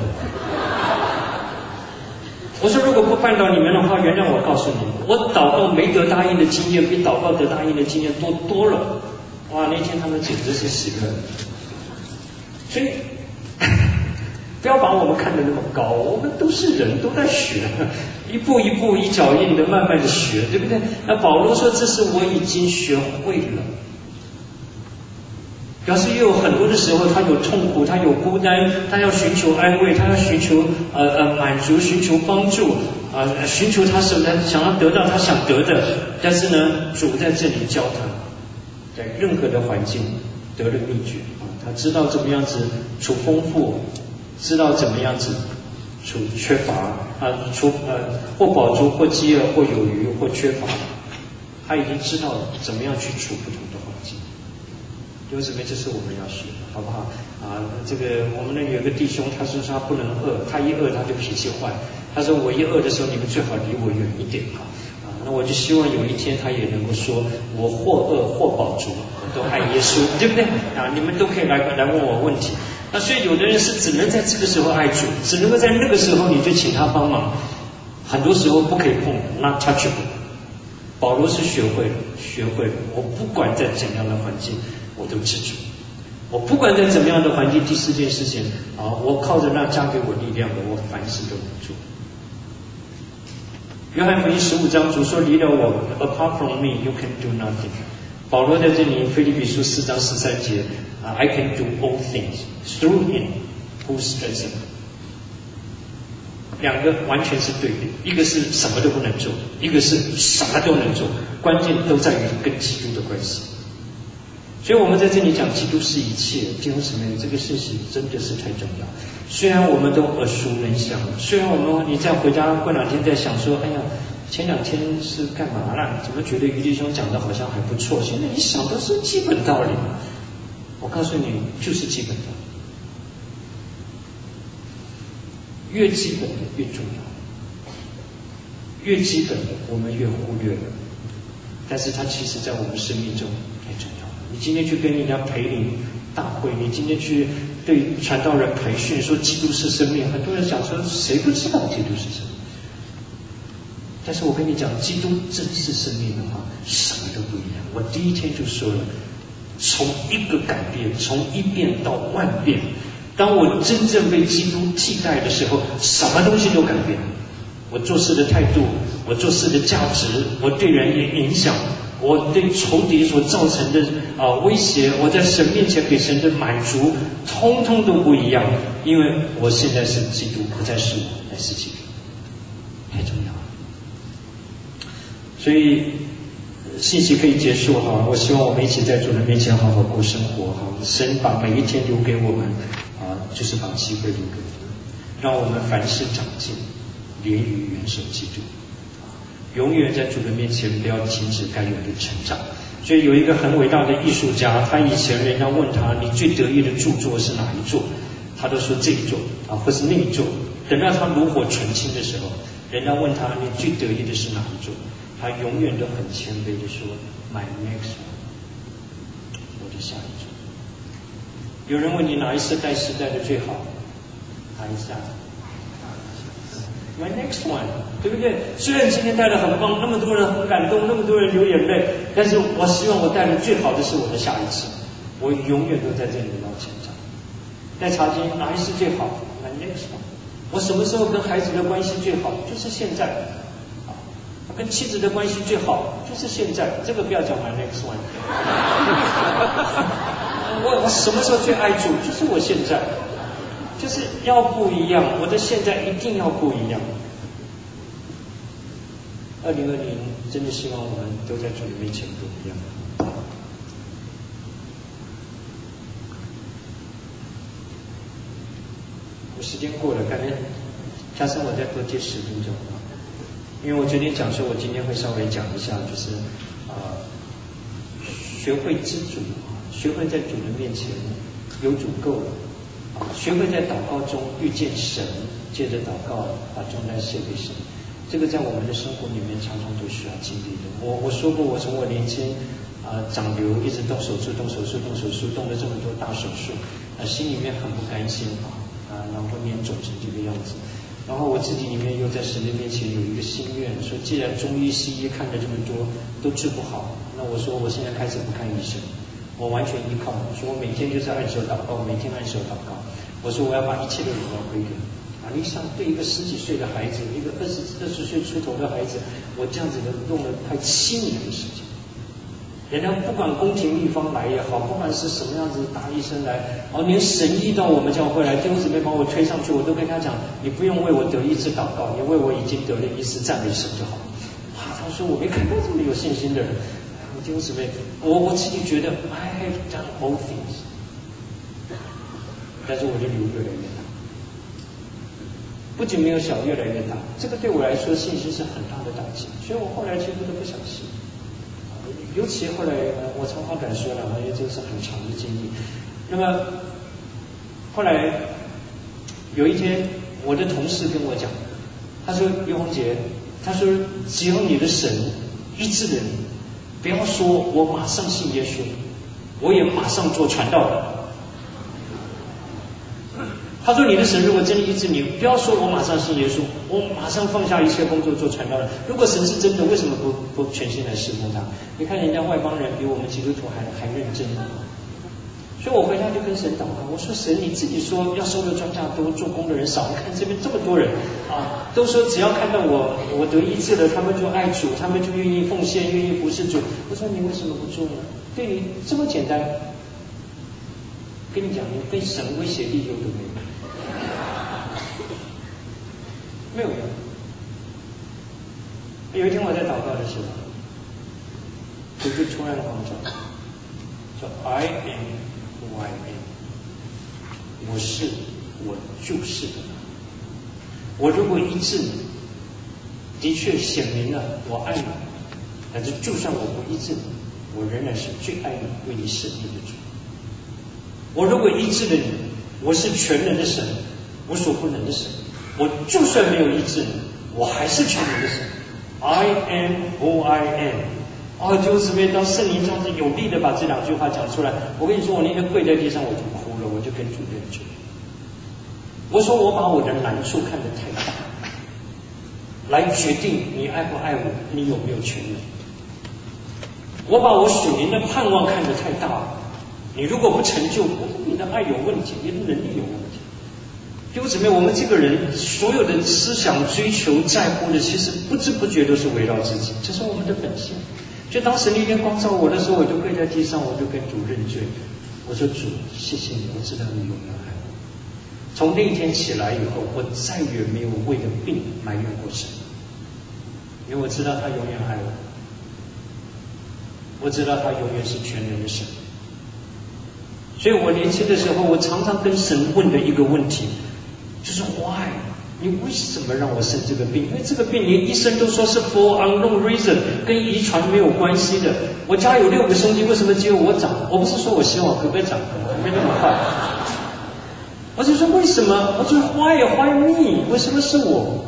我说如果不绊倒你们的话，原谅我告诉你，我祷告没得答应的经验比祷告得答应的经验多多了。哇，那天他们简直是喜乐。所以不要把我们看得那么高，我们都是人，都在学，一步一步一脚印的慢慢的学，对不对？那保罗说这是我已经学会了，表示也有很多的时候他有痛苦，他有孤单，他要寻求安慰，他要寻求呃呃满足，寻求帮助啊、呃，寻求他手他想要得到他想得的。但是呢，主在这里教他，在任何的环境得了秘诀啊，他知道怎么样子处丰富，知道怎么样子处缺乏啊，处呃或饱足或饥饿或有余或缺乏，他已经知道怎么样去处不同的环境。弟兄姊妹，这是我们要学的，好不好啊？这个我们那里有个弟兄，他说他不能饿，他一饿他就脾气坏。他说我一饿的时候，你们最好离我远一点啊！啊，那我就希望有一天他也能够说，我或饿或饱足，我都爱耶稣，对不对啊？你们都可以来来问我问题。那所以有的人是只能在这个时候爱主，只能够在那个时候你就请他帮忙，很多时候不可以碰 ，not touchable。保罗是学会了，学会了，我不管在怎样的环境。我都知足，我不管在怎么样的环境。第四件事情啊，我靠着那加给我力量的，我凡事都能做。约翰福音十五章主说：“离了我 ，apart from me, you can do nothing。”保罗在这里，腓立比书四章十三节啊 ，I can do all things through him who strengthens me。两个完全是对比，一个是什么都不能做，一个是什么都能做，关键都在于跟基督的关系。所以我们在这里讲基督是一切，弟兄姊妹，这个事情真的是太重要。虽然我们都耳熟能详，虽然我们你再回家过两天再想说，哎呀，前两天是干嘛啦？怎么觉得于弟兄讲的好像还不错？现在一想都是基本道理。我告诉你，就是基本道理，越基本的越重要。 越基本的我们越忽略了，但是它其实在我们生命中太重要了。你今天去跟人家培灵大会，你今天去对传道人培训说基督是生命，很多人想说谁不知道基督是生命？但是我跟你讲，基督真是生命的话，什么都不一样。我第一天就说了，从一个改变，从一变到万变。当我真正被基督替代的时候，什么东西都改变了。我做事的态度，我做事的价值，我对人的影响，我对仇敌所造成的啊、呃、威胁，我在神面前给神的满足，通通都不一样。因为我现在是基督，不再是我，乃是基督，太重要了。所以信息可以结束哈，我希望我们一起在主人面前好好过生活哈。神把每一天留给我们啊，就是把机会留给我们，让我们凡事长进，连于元首基督，永远在主人面前不要停止该有的成长。所以有一个很伟大的艺术家，他以前人家问他你最得意的著作是哪一座，他都说这一座啊，或是那一座。等到他炉火纯青的时候，人家问他你最得意的是哪一座，他永远都很谦卑的说 My next one， 我的下一座。有人问你哪一世代时代的最好，哪一下 My next one， 对不对？虽然今天带的很棒，那么多人很感动，那么多人流眼泪，但是我希望我带的最好的是我的下一次，我永远都在这里要成长。带茶经哪一世最好 My next one， 我什么时候跟孩子的关系最好，就是现在。跟妻子的关系最好就是现在，这个不要讲 my next one。我我什么时候最爱主，就是我现在，就是要不一样，我的现在一定要不一样。二零二零真的希望我们都在主的面前不一样。我时间过了，感觉加上我再多接十分钟。因为我决定讲说，我今天会稍微讲一下，就是呃，学会知足，学会在主人面前有足够了，学会在祷告中遇见神，借着祷告把重担卸给神。这个在我们的生活里面常常都需要经历的。我我说过，我从我年轻啊、呃、长瘤一直动手术、动手术、动手术，动了这么多大手术，啊、呃、心里面很不甘心啊啊，然后脸肿成这个样子。然后我自己里面又在神的面前有一个心愿，说既然中医西医看了这么多都治不好，那我说我现在开始不看医生，我完全依靠，说我每天就是按手祷告，每天按手祷告。我说我要把一切的荣耀归给啊！你想对一个十几岁的孩子，一个二十二十岁出头的孩子，我这样子的用了快七年的时间。人家不管宫廷秘方来也好，不管是什么样子大医生来，哦，连神医到我们教会来，弟兄姊妹把我推上去，我都跟他讲，你不用为我得医治祷告，你为我已经得了医治赞美神就好。啊，他说我没看过这么有信心的人。弟兄姊妹，我我自己觉得 I have done all things， 但是我的瘤越来越大，不仅没有小，越来越大，这个对我来说信心是很大的打击，所以我后来几乎都不想信。尤其后来，呃，我常常敢说了，因为这是很长的经历。那么后来有一天，我的同事跟我讲，他说：“于洪杰，他说只有你的神医治了你，不要说我马上信耶稣，我也马上做传道人。”他说：“你的神如果真的医治你，不要说我马上信耶稣，我马上放下一切工作做传道人。如果神是真的，为什么不不全心来侍奉他？你看人家外邦人比我们基督徒还还认真。”所以我回家就跟神祷告，我说：“神，你自己说要收的庄稼多，做工的人少。你看这边这么多人啊，都说只要看到我我得医治了，他们就爱主，他们就愿意奉献，愿意服侍主。我说你为什么不做呢？对你这么简单。跟你讲，你被神威胁利诱都没有。”没有用。有一天我在祷告的时候，我就突然慌张，说 I am who I am， 我是我就是的。我如果医治你，的确显明了我爱你，但是就算我不医治你，我仍然是最爱你、为你舍命的主。我如果医治了你，我是全能的神，我所不能的神。我就算没有医治你，我还是全能的神， I am who I am。哦，就是没当圣灵这样子有力的把这两句话讲出来。我跟你说，我那天跪在地上我就哭了，我就跟主认罪。我说我把我的难处看得太大，来决定你爱不爱我，你有没有权利。我把我属灵的盼望看得太大了，你如果不成就，我说你的爱有问题，你的能力有问题。弟兄姊妹，我们这个人所有的思想追求在乎的，其实不知不觉都是围绕自己，这是我们的本性。就当时那天光照我的时候，我就跪在地上，我就跟主认罪，我说主，谢谢你，我知道你永远爱我。从那一天起来以后，我再也没有为了病埋怨过神，因为我知道他永远爱我，我知道他永远是全能的神。所以我年轻的时候，我常常跟神问的一个问题就是 why， 你为什么让我生这个病？因为这个病连医生都说是 for unknown reason， 跟遗传没有关系的。我家有六个兄弟，为什么只有我长？我不是说我希望可不可以长，没那么快。我就说为什么？我就 why why me？ 为什么是我？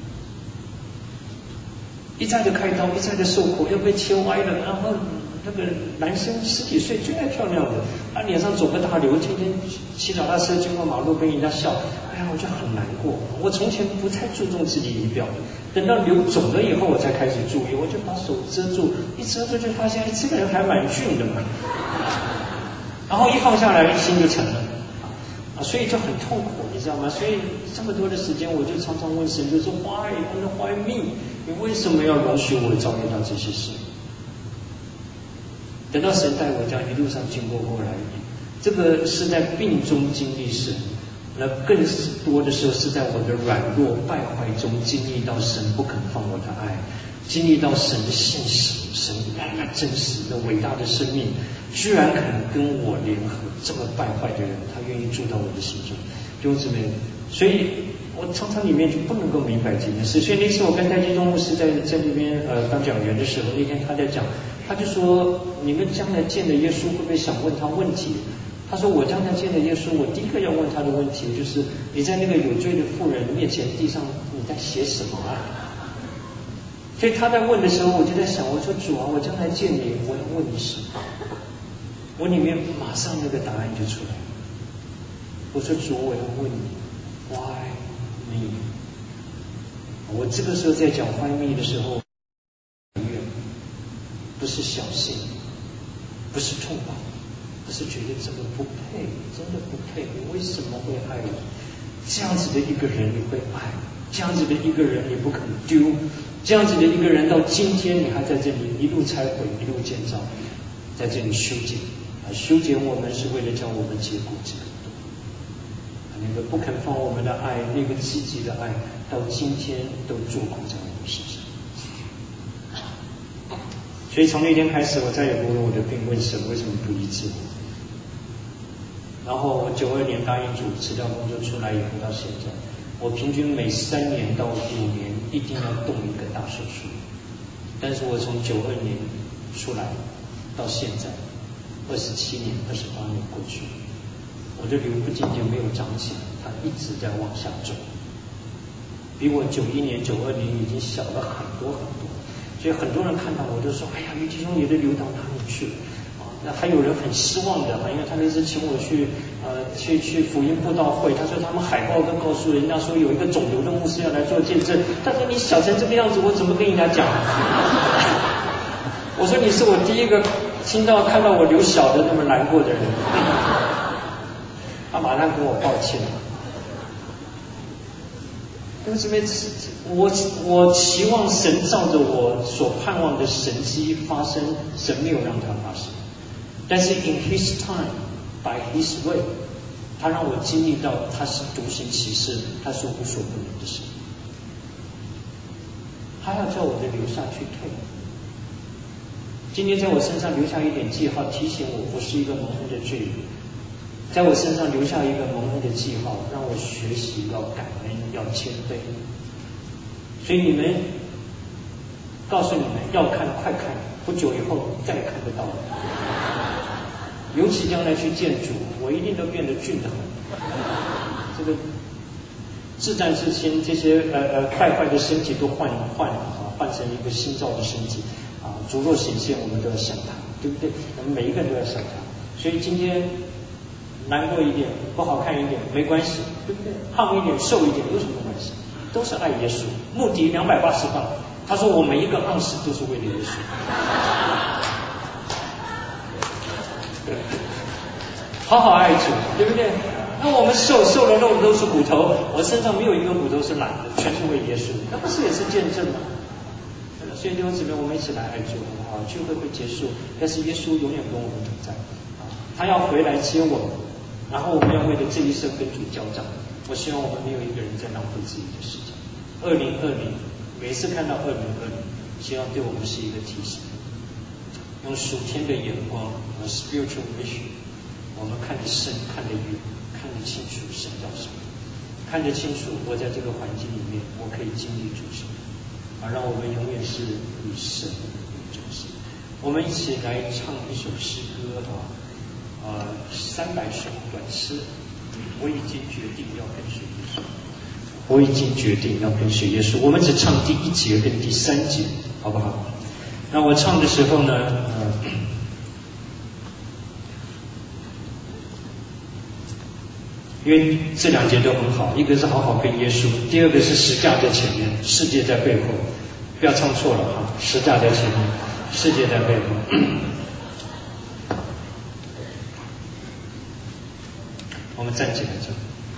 一再的开刀，一再的受苦，又被切歪了，然后那个男生十几岁最爱漂亮的，他脸上肿个大瘤，天天骑脚踏车经过马路跟人家笑，哎呀，我就很难过。我从前不太注重自己仪表，等到瘤肿了以后，我才开始注意，我就把手遮住，一遮住就发现，哎，这个人还蛮俊的嘛。然后一放下来，心就沉了。啊，所以就很痛苦，你知道吗？所以这么多的时间，我就常常问神，就说 Why and why me？ 你为什么要容许我遭遇到这些事？等到神带我这样一路上经过过来，这个是在病中经历神，那更多的时候是在我的软弱败坏中经历到神不肯放我的爱，经历到神的信实，神那么真实的伟大的生命，居然肯跟我联合，这么败坏的人，他愿意住到我的心中，弟兄姊妹，所以我常常里面就不能够明白这件事。所以那次我跟戴基宗牧师在在那边呃当讲员的时候，那天他在讲，他就说你们将来见的耶稣会不会想问他问题？他说我将来见的耶稣，我第一个要问他的问题就是你在那个有罪的妇人面前地上你在写什么啊？所以他在问的时候，我就在想，我说主啊，我将来见你，我要问你什么？我里面马上那个答案就出来了。我说主，我要问你 ，Why me？ 我这个时候在讲 Why me 的时候，不是小心，不是痛苦，不是觉得怎么不配，真的不配，你为什么会爱我？这样子的一个人你会爱？这样子的一个人你不肯丢？这样子的一个人到今天你还在这里一路拆毁，一路建造，在这里修剪啊，修剪我们是为了叫我们结果子更多。那个不肯放我们的爱，那个积极的爱，到今天都做苦在我们身上。所以从那天开始，我再也不问我的病，问神为什么不医治我。然后我九二年答应主辞掉工作出来以后到现在，我平均每三年到五年一定要动一个大手术。但是我从九二年出来到现在，二十七年、二十八年过去，我的瘤不仅仅没有长起来，它一直在往下走，比我九一年、九二年已经小了很多很多。所以很多人看到我就说：“哎呀，于弟兄，你的瘤到哪里去了？”啊，那还有人很失望的，因为他那次请我去呃去去福音布道会，他说他们海报都告诉人家说有一个肿瘤的牧师要来做见证，他说你小成这个样子，我怎么跟人家讲？我说你是我第一个听到看到我瘤小的那么难过的人。他马上跟我抱歉。因为这边我我期望神照着我所盼望的神迹发生，神没有让它发生。但是 in His time, by His way， 他让我经历到他是独行其事，他是无所不能的神。他要叫我的留下去退。今天在我身上留下一点记号，提醒我我是一个蒙恩的罪人。在我身上留下一个蒙恩的记号，让我学习要感恩，要谦卑。所以你们告诉你们要看快看，不久以后再也看不到了。尤其将来去见主，我一定都变得俊得很。这个自战之前这些呃呃败坏的身体都换换了啊， 换成一个新造的身体啊，主若显现，我们都要像他，对不对？我们每一个人都要像他。所以今天难过一点，不好看一点没关系，对不对？胖一点、瘦一点有什么关系？都是爱耶稣，目的两百八十磅。他说我每一个盎司都是为了耶稣。好好爱主，对不对？那我们瘦瘦的肉都是骨头，我身上没有一个骨头是懒的，全是为耶稣，那不是也是见证吗？所以弟兄姊妹，我们一起来爱主，好不好？聚会会结束，但是耶稣永远跟我们同在，他要回来接我们，然后我们要为了这一生跟主交账。我希望我们没有一个人在浪费自己的时间。二零二零，每一次看到二零二零，希望对我们是一个提醒，用属天的眼光，和 spiritual vision， 我们看得深，看得远，看得清楚神要什么，看得清楚我在这个环境里面，我可以经历主什么，啊，让我们永远是以神为中心。我们一起来唱一首诗歌啊，呃，三百首短诗。我已经决定要跟随耶稣，我已经决定要跟随耶稣。我们只唱第一节跟第三节，好不好？那我唱的时候呢，呃，因为这两节都很好，一个是好好跟耶稣，第二个是十架在前面，世界在背后，不要唱错了哈，十架在前面，世界在背后。我们站起来唱。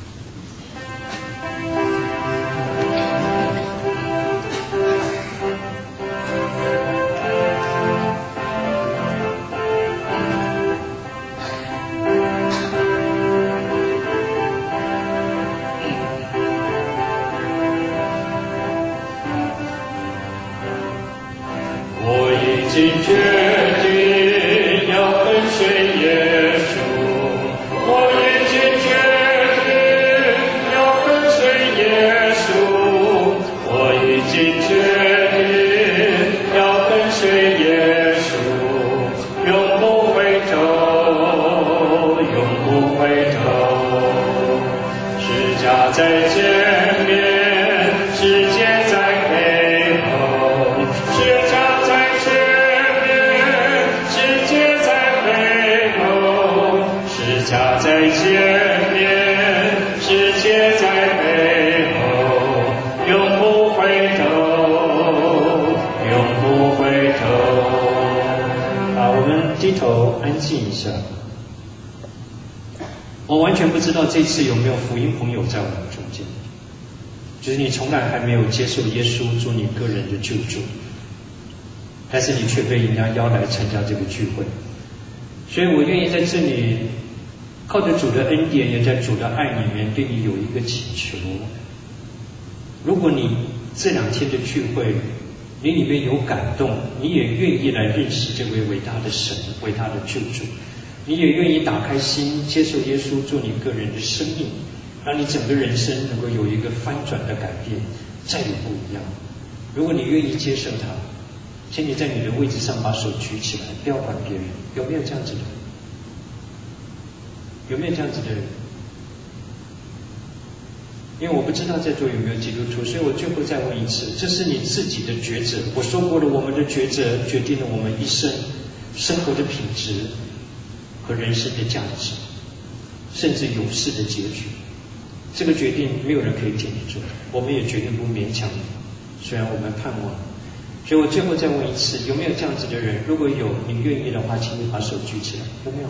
我已经决定要跟随耶稣，我已经决定要跟随耶稣，我已经决定要跟随耶稣，永不回头，永不回头。十架在前面，世界在背后，十架在前面，世界在背后，十架在前面，世界在背后，永不回头，永不回头。啊，我们低头安静一下。我完全不知道这次有没有福音朋友在我们中间，就是你从来还没有接受耶稣做你个人的救主，但是你却被人家邀来参加这个聚会。所以我愿意在这里靠着主的恩典，也在主的爱里面对你有一个祈求。如果你这两天的聚会你里面有感动，你也愿意来认识这位伟大的神，伟大的救主，你也愿意打开心接受耶稣做你个人的生命，让你整个人生能够有一个翻转的改变，再也不一样。如果你愿意接受他，请你在你的位置上把手举起来，不要管别人。有没有这样子的人？有没有这样子的人？因为我不知道在座有没有基督徒，所以我最后再问一次，这是你自己的抉择。我说过了，我们的抉择决定了我们一生生活的品质和人生的价值，甚至永世的结局。这个决定没有人可以替你做，我们也决定不勉强你，虽然我们盼望。所以我最后再问一次，有没有这样子的人？如果有，你愿意的话，请你把手举起来。有没有？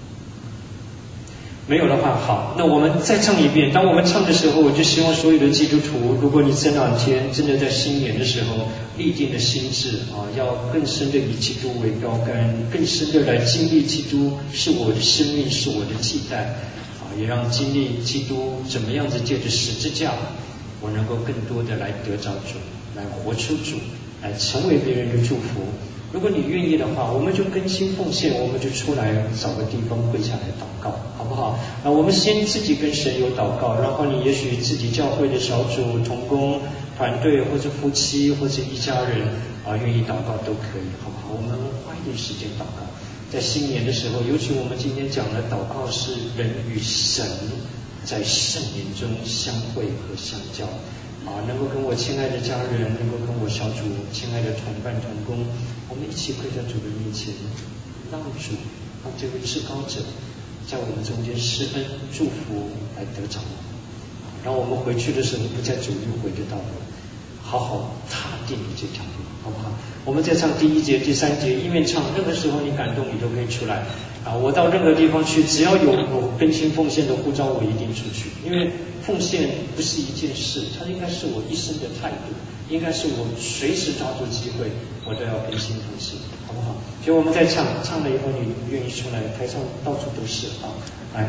没有的话，好，那我们再唱一遍。当我们唱的时候，我就希望所有的基督徒，如果你这两天真的在新年的时候立定了心志啊，要更深的以基督为标杆，更深的来经历基督是我的生命，是我的期待啊，也让经历基督怎么样子借着十字架，我能够更多的来得着主，来活出主，来成为别人的祝福。如果你愿意的话，我们就更新奉献，我们就出来找个地方跪下来祷告，好不好？那我们先自己跟神有祷告，然后你也许自己教会的小组、同工团队，或者夫妻，或者一家人啊，愿意祷告都可以，好不好？我们花一点时间祷告。在新年的时候，尤其我们今天讲的祷告是人与神在圣灵中相会和相交。 啊，能够跟我亲爱的家人，能够跟我小组亲爱的同伴同工，我们一起跪在主的面前，让主让这位至高者在我们中间施恩祝福来得着我们，让我们回去的时候不再走迂回的道路，好好踏定这条路，好不好？我们再唱第一节、第三节，一面唱，任何时候你感动，你都可以出来啊！我到任何地方去，只要有我更新奉献的呼召，我一定出去。因为奉献不是一件事，它应该是我一生的态度，应该是我随时抓住机会，我都要更新奉献，好不好？所以我们在唱，唱了以后，你愿意出来，台上到处都是啊，来。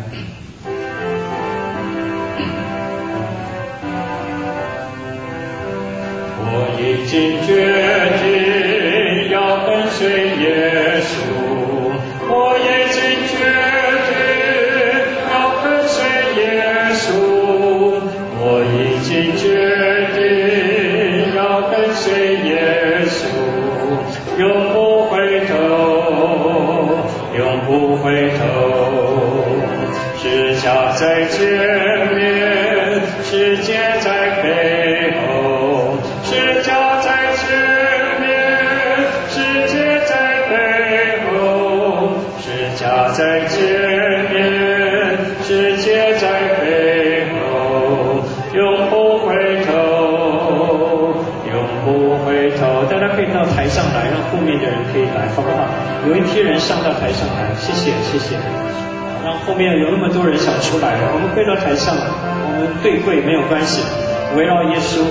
我已经决定要跟随耶稣，我已经决定要跟随耶稣，我已经决定要跟随耶稣，永不回头，永不回头，十架在前面，世界在背后，世界在前面，世界在背后，世界在前面，世界在背后，永不回头，永不回头。大家可以到台上来，让后面的人可以来，好不好？有一批人上到台上来，谢谢谢谢。让后面有那么多人想出来，我们跪到台上，我们对跪没有关系，围绕耶稣。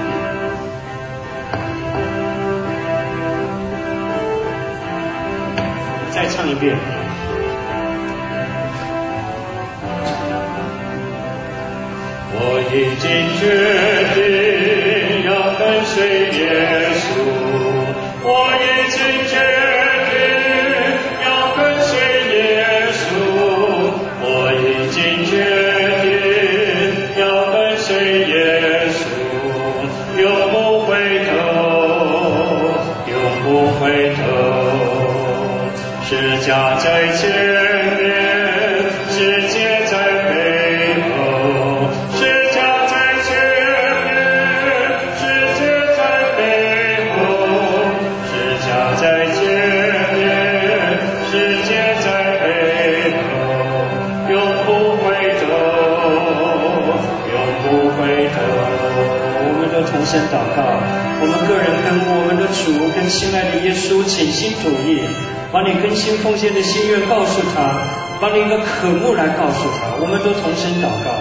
再唱一遍。我已经决定要跟随耶稣，我已经决定要跟随耶稣，我已经决定要跟随耶稣，永不回头，永不回头，十架在前面，世界在背后，十架在前面，世界在背后，十架在前面，世界在背后，永不回头，永不回头。 我们都同声祷告，我们个人跟我们的主，跟亲爱的耶稣倾心吐意，把你更新奉献的心愿告诉他，把你一个渴慕来告诉他，我们都同声祷告。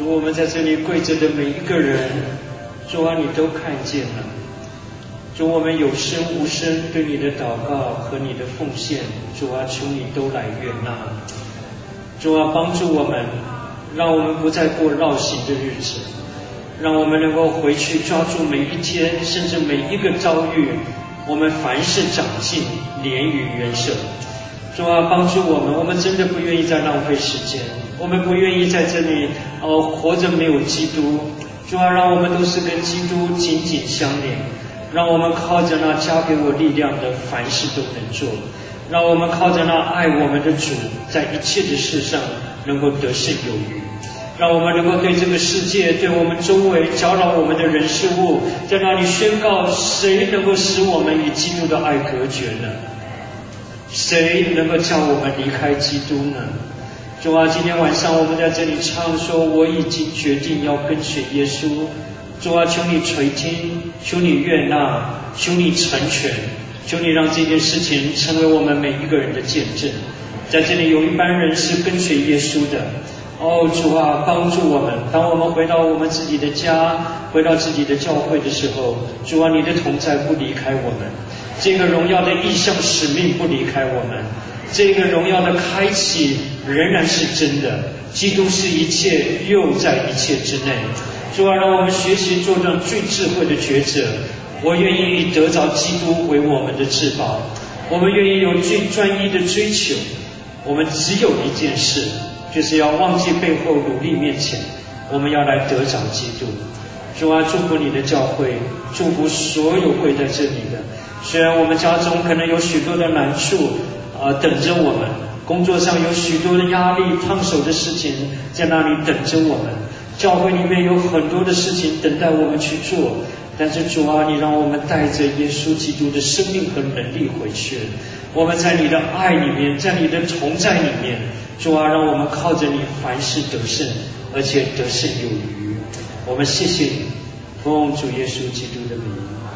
主，我们在这里跪着的每一个人，主啊，你都看见了。主，我们有声无声对你的祷告和你的奉献，主啊，求你都来悦纳。主啊，帮助我们，让我们不再过绕行的日子，让我们能够回去抓住每一天，甚至每一个遭遇，我们凡事长进，连于元首。主啊，帮助我们，我们真的不愿意再浪费时间，我们不愿意在这里哦活着没有基督。主啊，让我们都是跟基督紧紧相连，让我们靠着那加给我力量的，凡事都能做。让我们靠着那爱我们的主，在一切的事上能够得胜有余。让我们能够对这个世界，对我们周围搅扰我们的人事物，在那里宣告：谁能够使我们与基督的爱隔绝呢？谁能够叫我们离开基督呢？主啊，今天晚上我们在这里唱说：我已经决定要跟随耶稣。主啊，求你垂听，求你悦纳，求你成全，求你让这件事情成为我们每一个人的见证。在这里有一班人是跟随耶稣的，哦，主啊，帮助我们。当我们回到我们自己的家，回到自己的教会的时候，主啊，你的同在不离开我们，这个荣耀的意向使命不离开我们，这个荣耀的开启仍然是真的。基督是一切，又在一切之内。主啊，让我们学习做这最智慧的抉择。我愿意以得着基督为我们的至宝，我们愿意有最专一的追求。我们只有一件事，就是要忘记背后，努力面前，我们要来得着基督。主啊，祝福你的教会，祝福所有跪在这里的。虽然我们家中可能有许多的难处啊、呃、等着我们，工作上有许多的压力、烫手的事情在那里等着我们，教会里面有很多的事情等待我们去做。但是主啊，你让我们带着耶稣基督的生命和能力回去，我们在你的爱里面，在你的同在里面。主啊，让我们靠着你凡事得胜，而且得胜有余。我们谢谢你，奉主耶稣基督的名。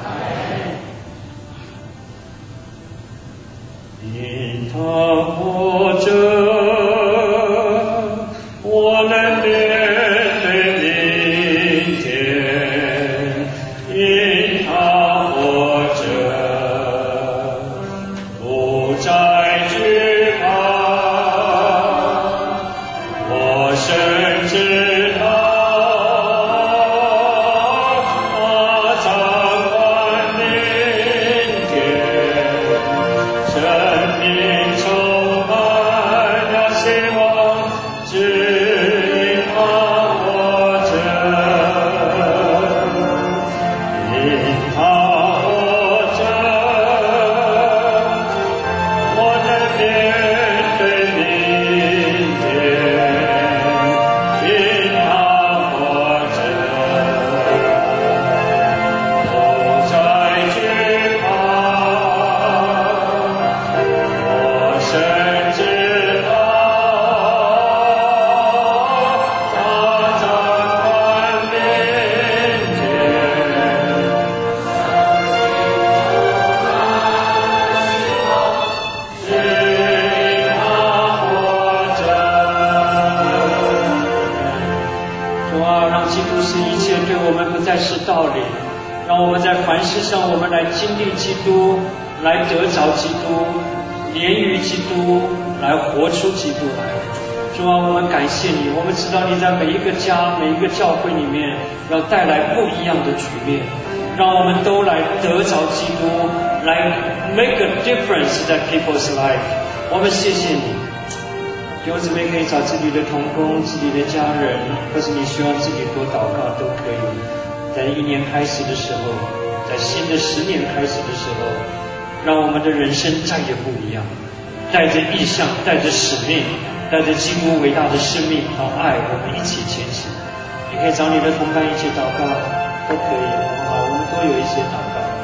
因他活着，我能面对明天。因他活着，不再惧怕。我深知他，他掌管明天。生命充满了希望，只因他活着。因他活着，我能面对明天。因他活着，不再惧怕。我深知他，他掌管明天。只因他活着。主啊，让基督是一切，对我们不再是道理，让我们在凡事上我们来经历基督，来得着基督，连于基督，来活出基督来。主啊，我们感谢你，我们知道你在每一个家、每一个教会里面要带来不一样的局面，让我们都来得着基督，来 make a difference in people's life。我们谢谢你。弟兄姊妹可以找自己的同工、自己的家人，或是你需要自己多祷告都可以。在一年开始的时候，在新的十年开始的时候，让我们的人生再也不一样，带着意向，带着使命，带着基督伟大的生命和爱，我们一起前行。你可以找你的同伴一起祷告，都可以，好不好？我们都有一些祷告。